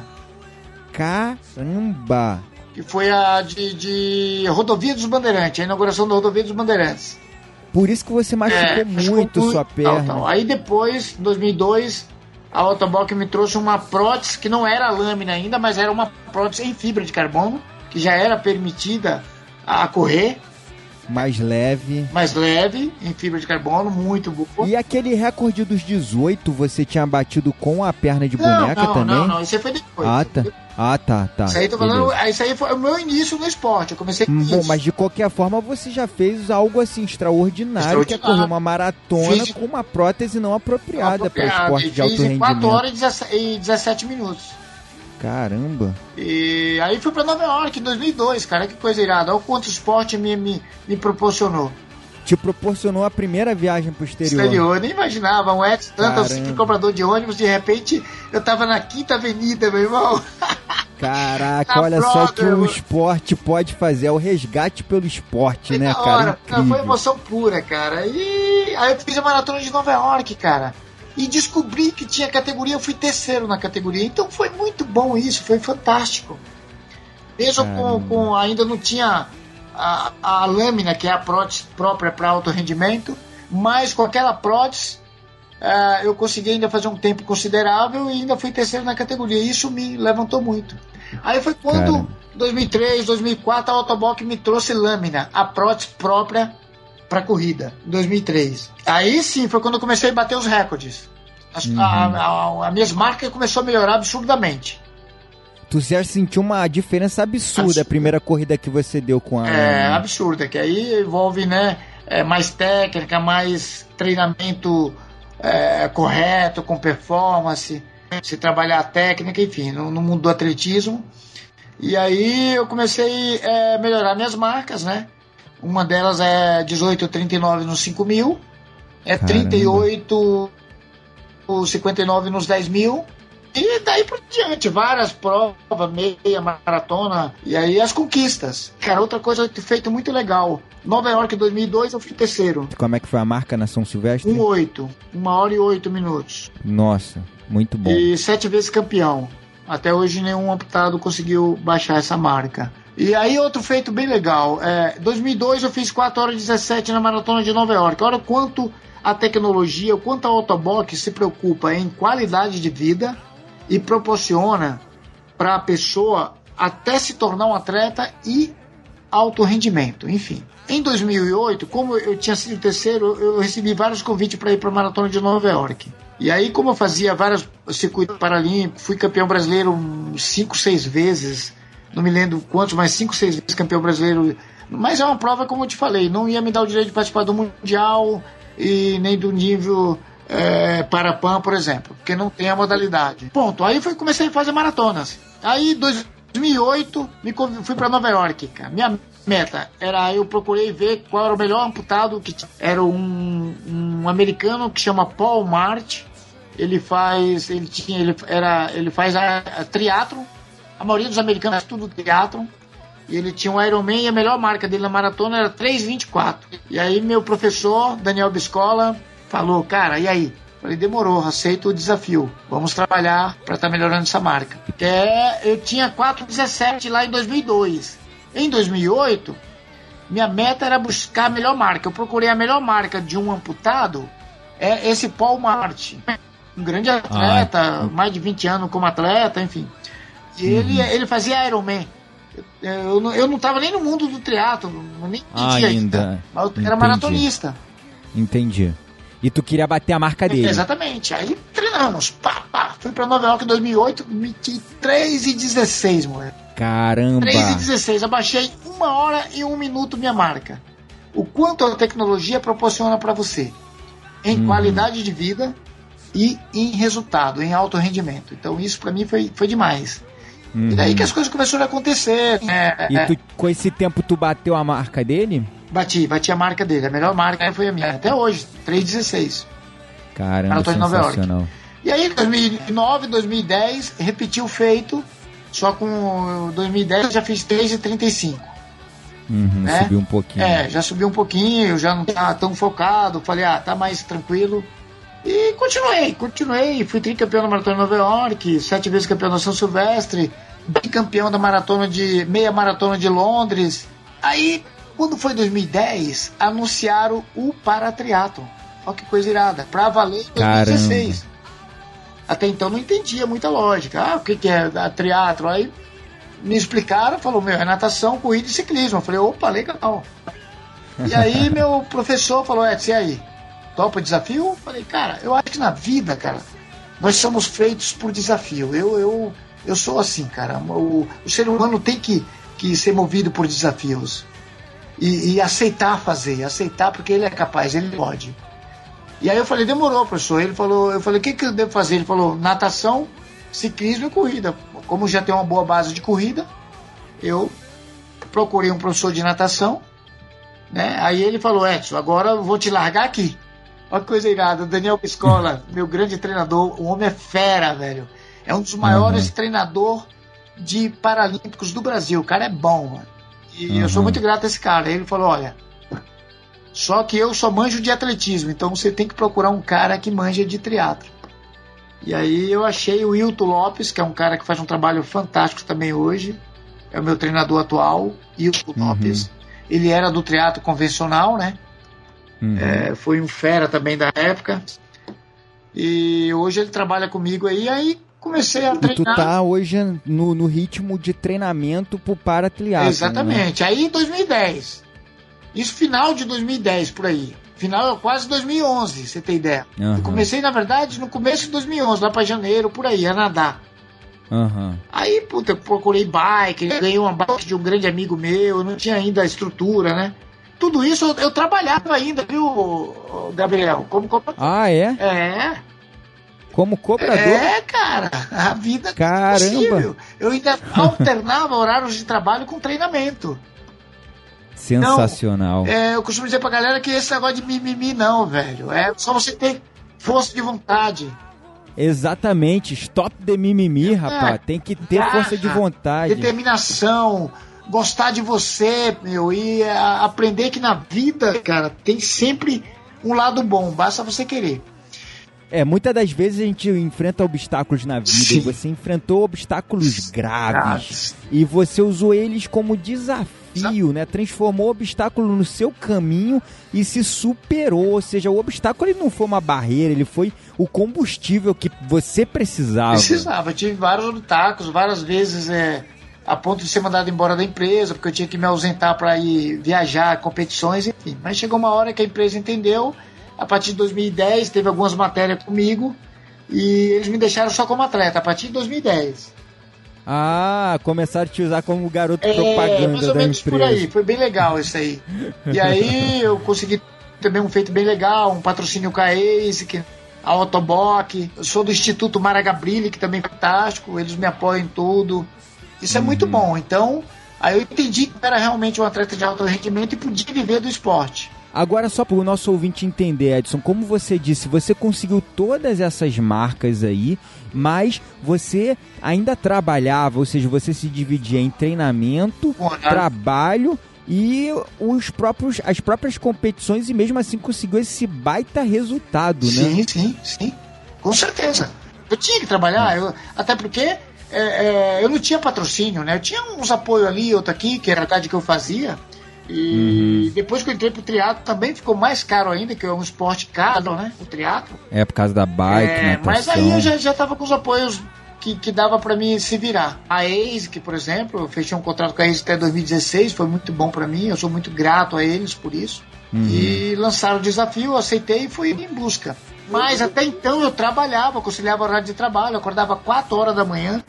Caramba! Que foi a de Rodovia dos Bandeirantes, a inauguração da Rodovia dos Bandeirantes. Por isso que você machucou muito sua perna. Tal. Aí depois, em 2002, a Ottobock me trouxe uma prótese que não era lâmina ainda, mas era uma prótese em fibra de carbono, que já era permitida a correr. Mais leve, em fibra de carbono, muito boa. E aquele recorde dos 18, você tinha batido com a perna de boneca também? Não, isso aí foi depois. Tá. Isso aí, tô falando, isso aí foi o meu início no esporte, eu comecei com isso. Bom, mas de qualquer forma você já fez algo assim extraordinário. Que é correr uma maratona com uma prótese não apropriada para esporte de alto rendimento. 4 horas e 17 minutos. Caramba. E aí fui pra Nova York em 2002, cara, que coisa irada. Olha o quanto o esporte me proporcionou. Te proporcionou a primeira viagem pro exterior. Eu nem imaginava, um ex-tanto assim, comprador de ônibus, de repente eu tava na Quinta Avenida, meu irmão. Caraca, olha só o que o esporte pode fazer, é o resgate pelo esporte, né, cara? Foi emoção pura, cara. E aí eu fiz a maratona de Nova York, cara. E descobri que tinha categoria, eu fui terceiro na categoria. Então foi muito bom isso, foi fantástico. Mesmo com ainda não tinha a lâmina, que é a prótese própria para alto rendimento, mas com aquela prótese eu consegui ainda fazer um tempo considerável e ainda fui terceiro na categoria. Isso me levantou muito. Aí foi quando, 2003, 2004, a Autoboc me trouxe lâmina, a prótese própria para corrida, em 2003. Aí sim, foi quando eu comecei a bater os recordes. As minhas marcas começaram a melhorar absurdamente. Tu já sentiu uma diferença absurda a primeira corrida que você deu com a... absurda, que aí envolve, né, mais técnica, mais treinamento correto, com performance, se trabalhar a técnica, enfim, no mundo do atletismo. E aí eu comecei a melhorar minhas marcas, né? Uma delas é 18,39 nos 5.000, 38,59 nos 10.000, e daí por diante, várias provas, meia, maratona, e aí as conquistas. Cara, outra coisa feito muito legal, Nova York 2002 eu fui terceiro. Como é que foi a marca na São Silvestre? 1:08, 1 hora e 8 minutos. Nossa, muito bom. E 7 vezes campeão. Até hoje nenhum amputado conseguiu baixar essa marca. E aí outro feito bem legal, 2002 eu fiz 4 horas e 17 na maratona de Nova York. Olha quanto a tecnologia, o quanto a Autoboc se preocupa em qualidade de vida e proporciona para a pessoa até se tornar um atleta e alto rendimento, enfim. Em 2008, como eu tinha sido terceiro, eu recebi vários convites para ir para a maratona de Nova York. E aí, como eu fazia vários circuitos paralímpicos, fui campeão brasileiro 5, 6 vezes, não me lembro quantos, mas 5, 6 vezes campeão brasileiro. Mas é uma prova, como eu te falei, não ia me dar o direito de participar do Mundial e nem do nível Parapan, por exemplo, porque não tem a modalidade. Ponto. Aí comecei a fazer maratonas. Aí, 2008, fui para Nova York, cara. Minha meta era, eu procurei ver qual era o melhor amputado que era um americano que chama Paul Mart. Ele faz a triatlon. A maioria dos americanos faz tudo triatlon. E ele tinha um Ironman e a melhor marca dele na maratona era 3:24. E aí meu professor, Daniel Biscola, falou, cara, e aí? Falei, demorou, aceito o desafio. Vamos trabalhar para estar melhorando essa marca. Eu tinha 4:17 lá em 2002. Em 2008, minha meta era buscar a melhor marca. Eu procurei a melhor marca de um amputado, esse Paul Mart. Um grande atleta, mais de 20 anos como atleta, enfim. E ele fazia Ironman. Eu não estava nem no mundo do triatlo, nem entendia ainda. Mas eu era maratonista. Entendi. E tu queria bater a marca dele. Exatamente. Aí treinamos. Fui pra Nova York em 2008, meti 3:16, moleque. Caramba. 3:16. Abaixei 1 hora e 1 minuto minha marca. O quanto a tecnologia proporciona para você em qualidade de vida e em resultado, em alto rendimento. Então isso para mim foi demais. E daí que as coisas começaram a acontecer. E com esse tempo tu bateu a marca dele? Bati a marca dele. A melhor marca foi a minha. Até hoje, 3:16. Caramba, sensacional. E aí, 2009, 2010, repeti o feito. Só com 2010 eu já fiz 3:35. Subiu um pouquinho. Já subi um pouquinho. Eu já não estava tão focado. Falei, tá mais tranquilo. E continuei. Fui tricampeão da maratona de Nova York, 7 vezes campeão da São Silvestre, bicampeão da meia maratona de Londres. Aí, quando foi 2010, anunciaram o Paratriatlon. Olha que coisa irada. Pra valer em 2016. Caramba. Até então não entendia muita lógica. O que é a triatlon? Aí me explicaram, falou, é natação, corrida e ciclismo. Eu falei, opa, legal. E aí meu professor falou, e aí? Topa desafio? Eu falei, cara, eu acho que na vida, cara, nós somos feitos por desafio. Eu sou assim, cara. O ser humano tem que ser movido por desafios. E aceitar porque ele é capaz, ele pode. E aí eu falei, demorou, professor. Eu falei, o que eu devo fazer? Ele falou, natação, ciclismo e corrida. Como já tem uma boa base de corrida, eu procurei um professor de natação, né? Aí ele falou, Edson, agora eu vou te largar aqui. Olha que coisa irada, o Daniel Piscola, meu grande treinador, o homem é fera, velho. É um dos maiores treinadores de paralímpicos do Brasil. O cara é bom, mano. E eu sou muito grato a esse cara. Ele falou, olha, só que eu só manjo de atletismo, então você tem que procurar um cara que manja de triatlo. E aí eu achei o Wilton Lopes, que é um cara que faz um trabalho fantástico também hoje. É o meu treinador atual, Wilton Lopes. ele era do triatlo convencional, né? Foi um fera também da época. E hoje ele trabalha comigo aí comecei a treinar. E tu tá hoje no ritmo de treinamento pro paratriatlo. Exatamente. Né? Aí em 2010. Isso final de 2010, por aí. Final quase 2011, você tem ideia. Eu comecei, na verdade, no começo de 2011, lá pra janeiro, por aí, a nadar. Aí, puta, eu procurei bike, ganhei uma bike de um grande amigo meu, eu não tinha ainda a estrutura, né? Tudo isso eu trabalhava ainda, viu, Gabriel? Como Ah, é? É. Como cobrador? É, cara, a vida é possível. Eu ainda alternava horários de trabalho com treinamento. Sensacional. Então, eu costumo dizer pra galera que esse negócio de mimimi não, velho. É só você ter força de vontade. Exatamente. Stop the mimimi, rapaz. Tem que ter força de vontade. Determinação. Gostar de você, meu. E aprender que na vida, cara, tem sempre um lado bom. Basta você querer. Muitas das vezes a gente enfrenta obstáculos na vida. Sim. E você enfrentou obstáculos graves. E você usou eles como desafio, né? Transformou o obstáculo no seu caminho e se superou. Ou seja, o obstáculo ele não foi uma barreira, ele foi o combustível que você precisava. Eu tive vários obstáculos, várias vezes a ponto de ser mandado embora da empresa, porque eu tinha que me ausentar para ir viajar, competições, enfim. Mas chegou uma hora que a empresa entendeu. A partir de 2010 teve algumas matérias comigo e eles me deixaram só como atleta, a partir de 2010. Começaram a te usar como garoto propaganda mais ou da menos empresa. Por aí, foi bem legal isso aí. E aí eu consegui também um feito bem legal, um patrocínio com a ASIC, a Autoboc. Eu sou do Instituto Mara Gabrilli, que também é fantástico, eles me apoiam em tudo. Isso é muito bom. Então, aí eu entendi que era realmente um atleta de alto rendimento e podia viver do esporte. Agora, só para o nosso ouvinte entender, Edson, como você disse, você conseguiu todas essas marcas aí, mas você ainda trabalhava, ou seja, você se dividia em treinamento, trabalho e as próprias competições e mesmo assim conseguiu esse baita resultado, né? Sim, com certeza. Eu tinha que trabalhar, até porque eu não tinha patrocínio, né? Eu tinha uns apoios ali, outro aqui, que era a verdade que eu fazia. E depois que eu entrei pro triatlo também ficou mais caro ainda, que é um esporte caro, né? O triatlo. Por causa da bike, natação. Mas aí eu já tava com os apoios que dava pra mim se virar. A ASIC, por exemplo, eu fechei um contrato com a ASIC até 2016, foi muito bom pra mim, eu sou muito grato a eles por isso. E lançaram o desafio, eu aceitei e fui em busca. Mas até então eu trabalhava, conciliava o horário de trabalho, eu acordava 4 horas da manhã.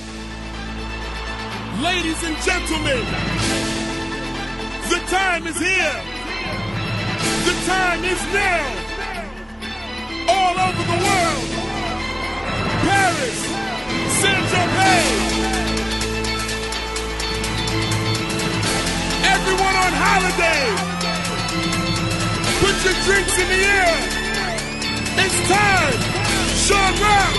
Ladies and gentlemen, the time is here. The time is now. All over the world. Paris, Saint-Tropez. Everyone on holiday. Put your drinks in the air. It's time. Sean Rock.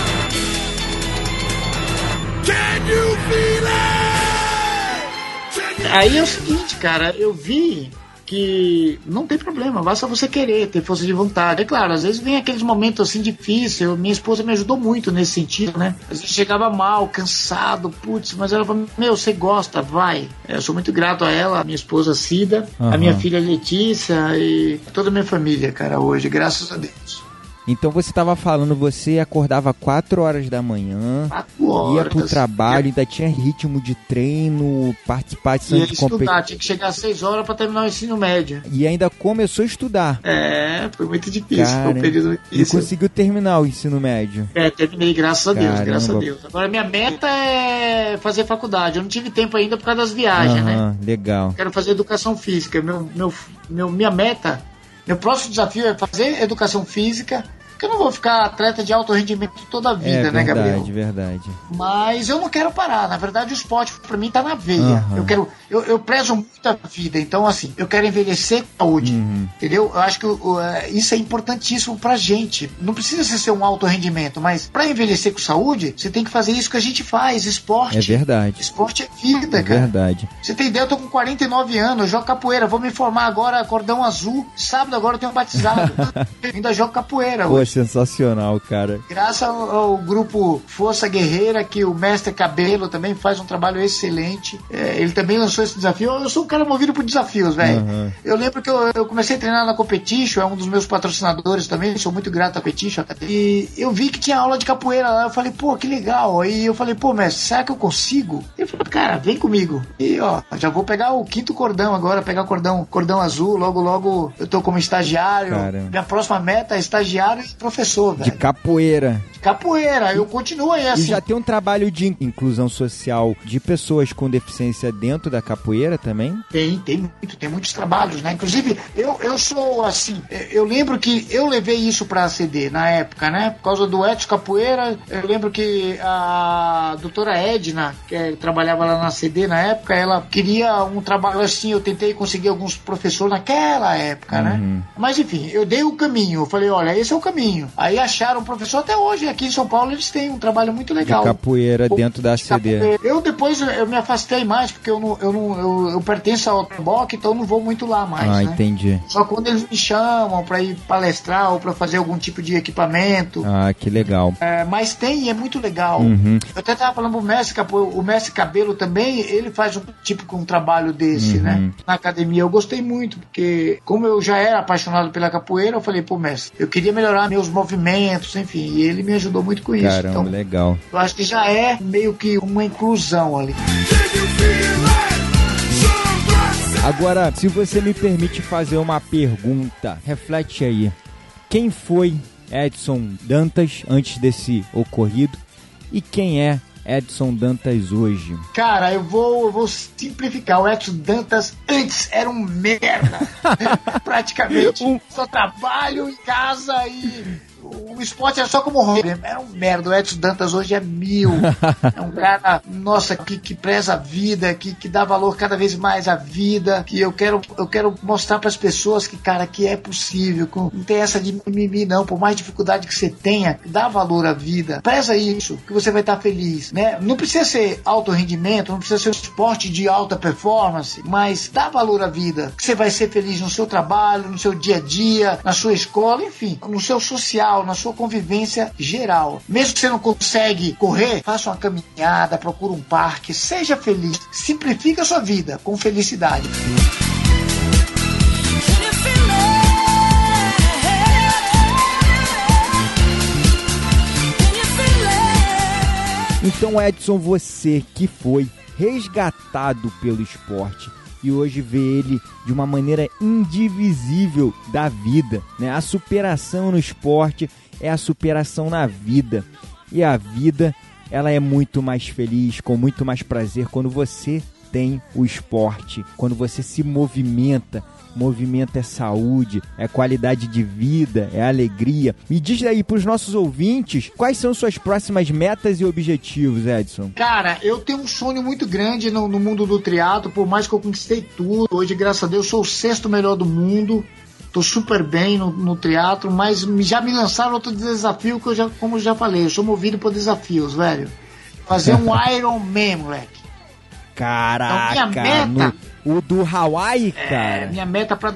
Can you feel it? Aí é o seguinte, cara, eu vi que não tem problema, basta você querer, ter força de vontade. É claro, às vezes vem aqueles momentos assim difíceis, minha esposa me ajudou muito nesse sentido, né? Às vezes chegava mal, cansado, mas ela falou, você gosta, vai. Eu sou muito grato a ela, a minha esposa Cida, a minha filha Letícia e toda a minha família, cara, hoje, graças a Deus. Então você estava falando, você acordava 4 horas da manhã, 4 horas, ia pro trabalho, ainda tinha ritmo de treino, participação de competição. Tinha que chegar às 6 horas para terminar o ensino médio. E ainda começou a estudar. Foi muito difícil, foi um período difícil. E conseguiu terminar o ensino médio. Terminei, graças a Deus, graças a Deus. Agora minha meta é fazer faculdade, eu não tive tempo ainda por causa das viagens, né? Legal. Quero fazer educação física, minha meta, meu próximo desafio é fazer educação física. Porque eu não vou ficar atleta de alto rendimento toda a vida, né, Gabriel? Verdade. Mas eu não quero parar. Na verdade, o esporte pra mim tá na veia. Eu prezo muito a vida. Então, assim, eu quero envelhecer com saúde. Entendeu? Eu acho que isso é importantíssimo pra gente. Não precisa ser um alto rendimento, mas pra envelhecer com saúde, você tem que fazer isso que a gente faz, esporte. É verdade. Esporte é vida, cara. É verdade. Você tem ideia, eu tô com 49 anos, eu jogo capoeira, vou me formar agora, cordão azul. Sábado agora eu tenho batizado. Eu ainda jogo capoeira hoje. sensacional, cara. Graças ao grupo Força Guerreira, que o Mestre Cabelo também faz um trabalho excelente. Ele também lançou esse desafio. Eu sou um cara movido por desafios, velho. Uhum. Eu lembro que eu comecei a treinar na Competition, é um dos meus patrocinadores também, sou muito grato à Competition. E eu vi que tinha aula de capoeira lá, eu falei, pô, que legal. Aí eu falei, pô, mestre, será que eu consigo? Ele falou, cara, vem comigo. E ó, já vou pegar o 5º cordão agora, pegar o cordão azul, logo eu tô como estagiário. Caramba. Minha próxima meta é estagiário e professor, velho. De capoeira. Eu continuo aí assim. E já tem um trabalho de inclusão social de pessoas com deficiência dentro da capoeira também? Tem muitos trabalhos, né? Inclusive, eu sou assim, eu lembro que eu levei isso pra ACD na época, né? Por causa do Edson Capoeira, eu lembro que a doutora Edna, que trabalhava lá na ACD na época, ela queria um trabalho assim, eu tentei conseguir alguns professores naquela época, né? Mas enfim, eu dei o caminho, eu falei, olha, esse é o caminho. Aí acharam um professor, até hoje aqui em São Paulo eles têm um trabalho muito legal. De capoeira dentro da ACD. Eu depois eu me afastei mais, porque eu pertenço ao BOC, então eu não vou muito lá mais, né? Entendi. Só quando eles me chamam pra ir palestrar ou pra fazer algum tipo de equipamento. Que legal. Mas tem e é muito legal. Eu até tava falando pro mestre, o mestre Cabelo também, ele faz um trabalho desse, né? Na academia. Eu gostei muito, porque como eu já era apaixonado pela capoeira, eu falei, pô, mestre, eu queria melhorar meus movimentos, enfim, e ele me ajudou muito com isso. Caramba, então, legal. Eu acho que já é meio que uma inclusão ali. Agora, se você me permite fazer uma pergunta, reflete aí. Quem foi Edson Dantas antes desse ocorrido e quem é Edson Dantas hoje? Cara, eu vou simplificar. O Edson Dantas antes era um merda. Praticamente. Só trabalho em casa e o esporte era só como hobby. Era um merda. O Edson Dantas hoje é 1000. É um cara, nossa, que preza a vida, que dá valor cada vez mais à vida, que eu quero mostrar para as pessoas que, cara, que é possível. Não tem essa de mimimi, não. Por mais dificuldade que você tenha, dá valor à vida. Preza isso, que você vai estar feliz, né? Não precisa ser alto rendimento, não precisa ser um esporte de alta performance, mas dá valor à vida, que você vai ser feliz no seu trabalho, no seu dia a dia, na sua escola, enfim, no seu social, na sua convivência geral. Mesmo que você não consegue correr, faça uma caminhada, procure um parque, seja feliz, simplifique a sua vida com felicidade. Então, Edson, você que foi resgatado pelo esporte e hoje vê ele de uma maneira indivisível da vida, né? A superação no esporte é a superação na vida. E a vida, ela é muito mais feliz, com muito mais prazer quando você tem o esporte, quando você se movimenta. Movimento é saúde, é qualidade de vida, é alegria. Me diz aí pros nossos ouvintes, quais são suas próximas metas e objetivos, Edson? Cara, eu tenho um sonho muito grande no mundo do triatlo, por mais que eu conquistei tudo. Hoje, graças a Deus, sou o 6º melhor do mundo. Tô super bem no triatlo, mas já me lançaram outro desafio que como eu já falei, eu sou movido por desafios, velho. Fazer um Ironman, moleque. Caraca, então, minha meta, o do Hawaii, cara. Minha meta pra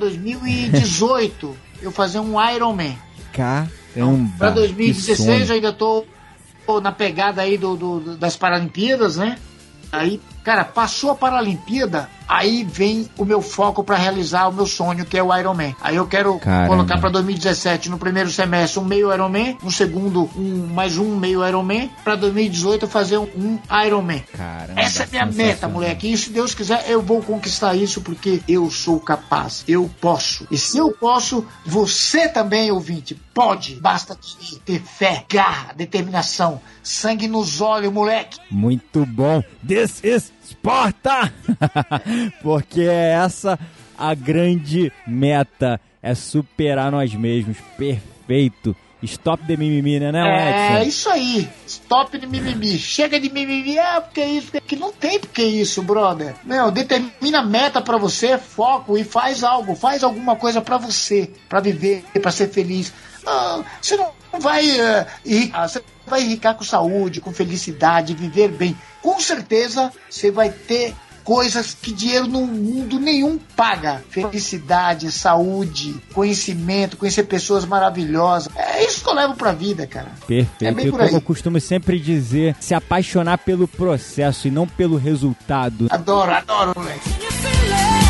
2018, eu fazer um Ironman. Caramba, então, pra 2016 eu ainda tô na pegada aí das Paralimpíadas, né? Aí, cara, passou a Paralimpíada, aí vem o meu foco para realizar o meu sonho, que é o Ironman. Aí eu quero colocar para 2017, no primeiro semestre, um meio Ironman, no segundo, mais um meio Ironman, para 2018 eu fazer um Ironman. Caramba, essa é minha meta, moleque. E se Deus quiser, eu vou conquistar isso, porque eu sou capaz, eu posso. E se eu posso, você também, ouvinte, pode. Basta ter fé, garra, determinação, sangue nos olhos, moleque. Muito bom. This is Sparta! Porque é essa a grande meta, é superar nós mesmos. Perfeito. Stop de mimimi, né, Edson? É isso aí. Stop de mimimi. Chega de mimimi. Porque isso. Que não tem porque isso, brother. Não, determina a meta pra você, foco e faz algo. Faz alguma coisa pra você, pra viver, pra ser feliz. Você não vai você vai enricar com saúde, com felicidade, viver bem. Com certeza você vai ter coisas que dinheiro no mundo nenhum paga. Felicidade, saúde, conhecimento, conhecer pessoas maravilhosas. É isso que eu levo pra vida, cara. Perfeito. É bem por Como aí. eu costumo sempre dizer, se apaixonar pelo processo e não pelo resultado. Adoro, moleque.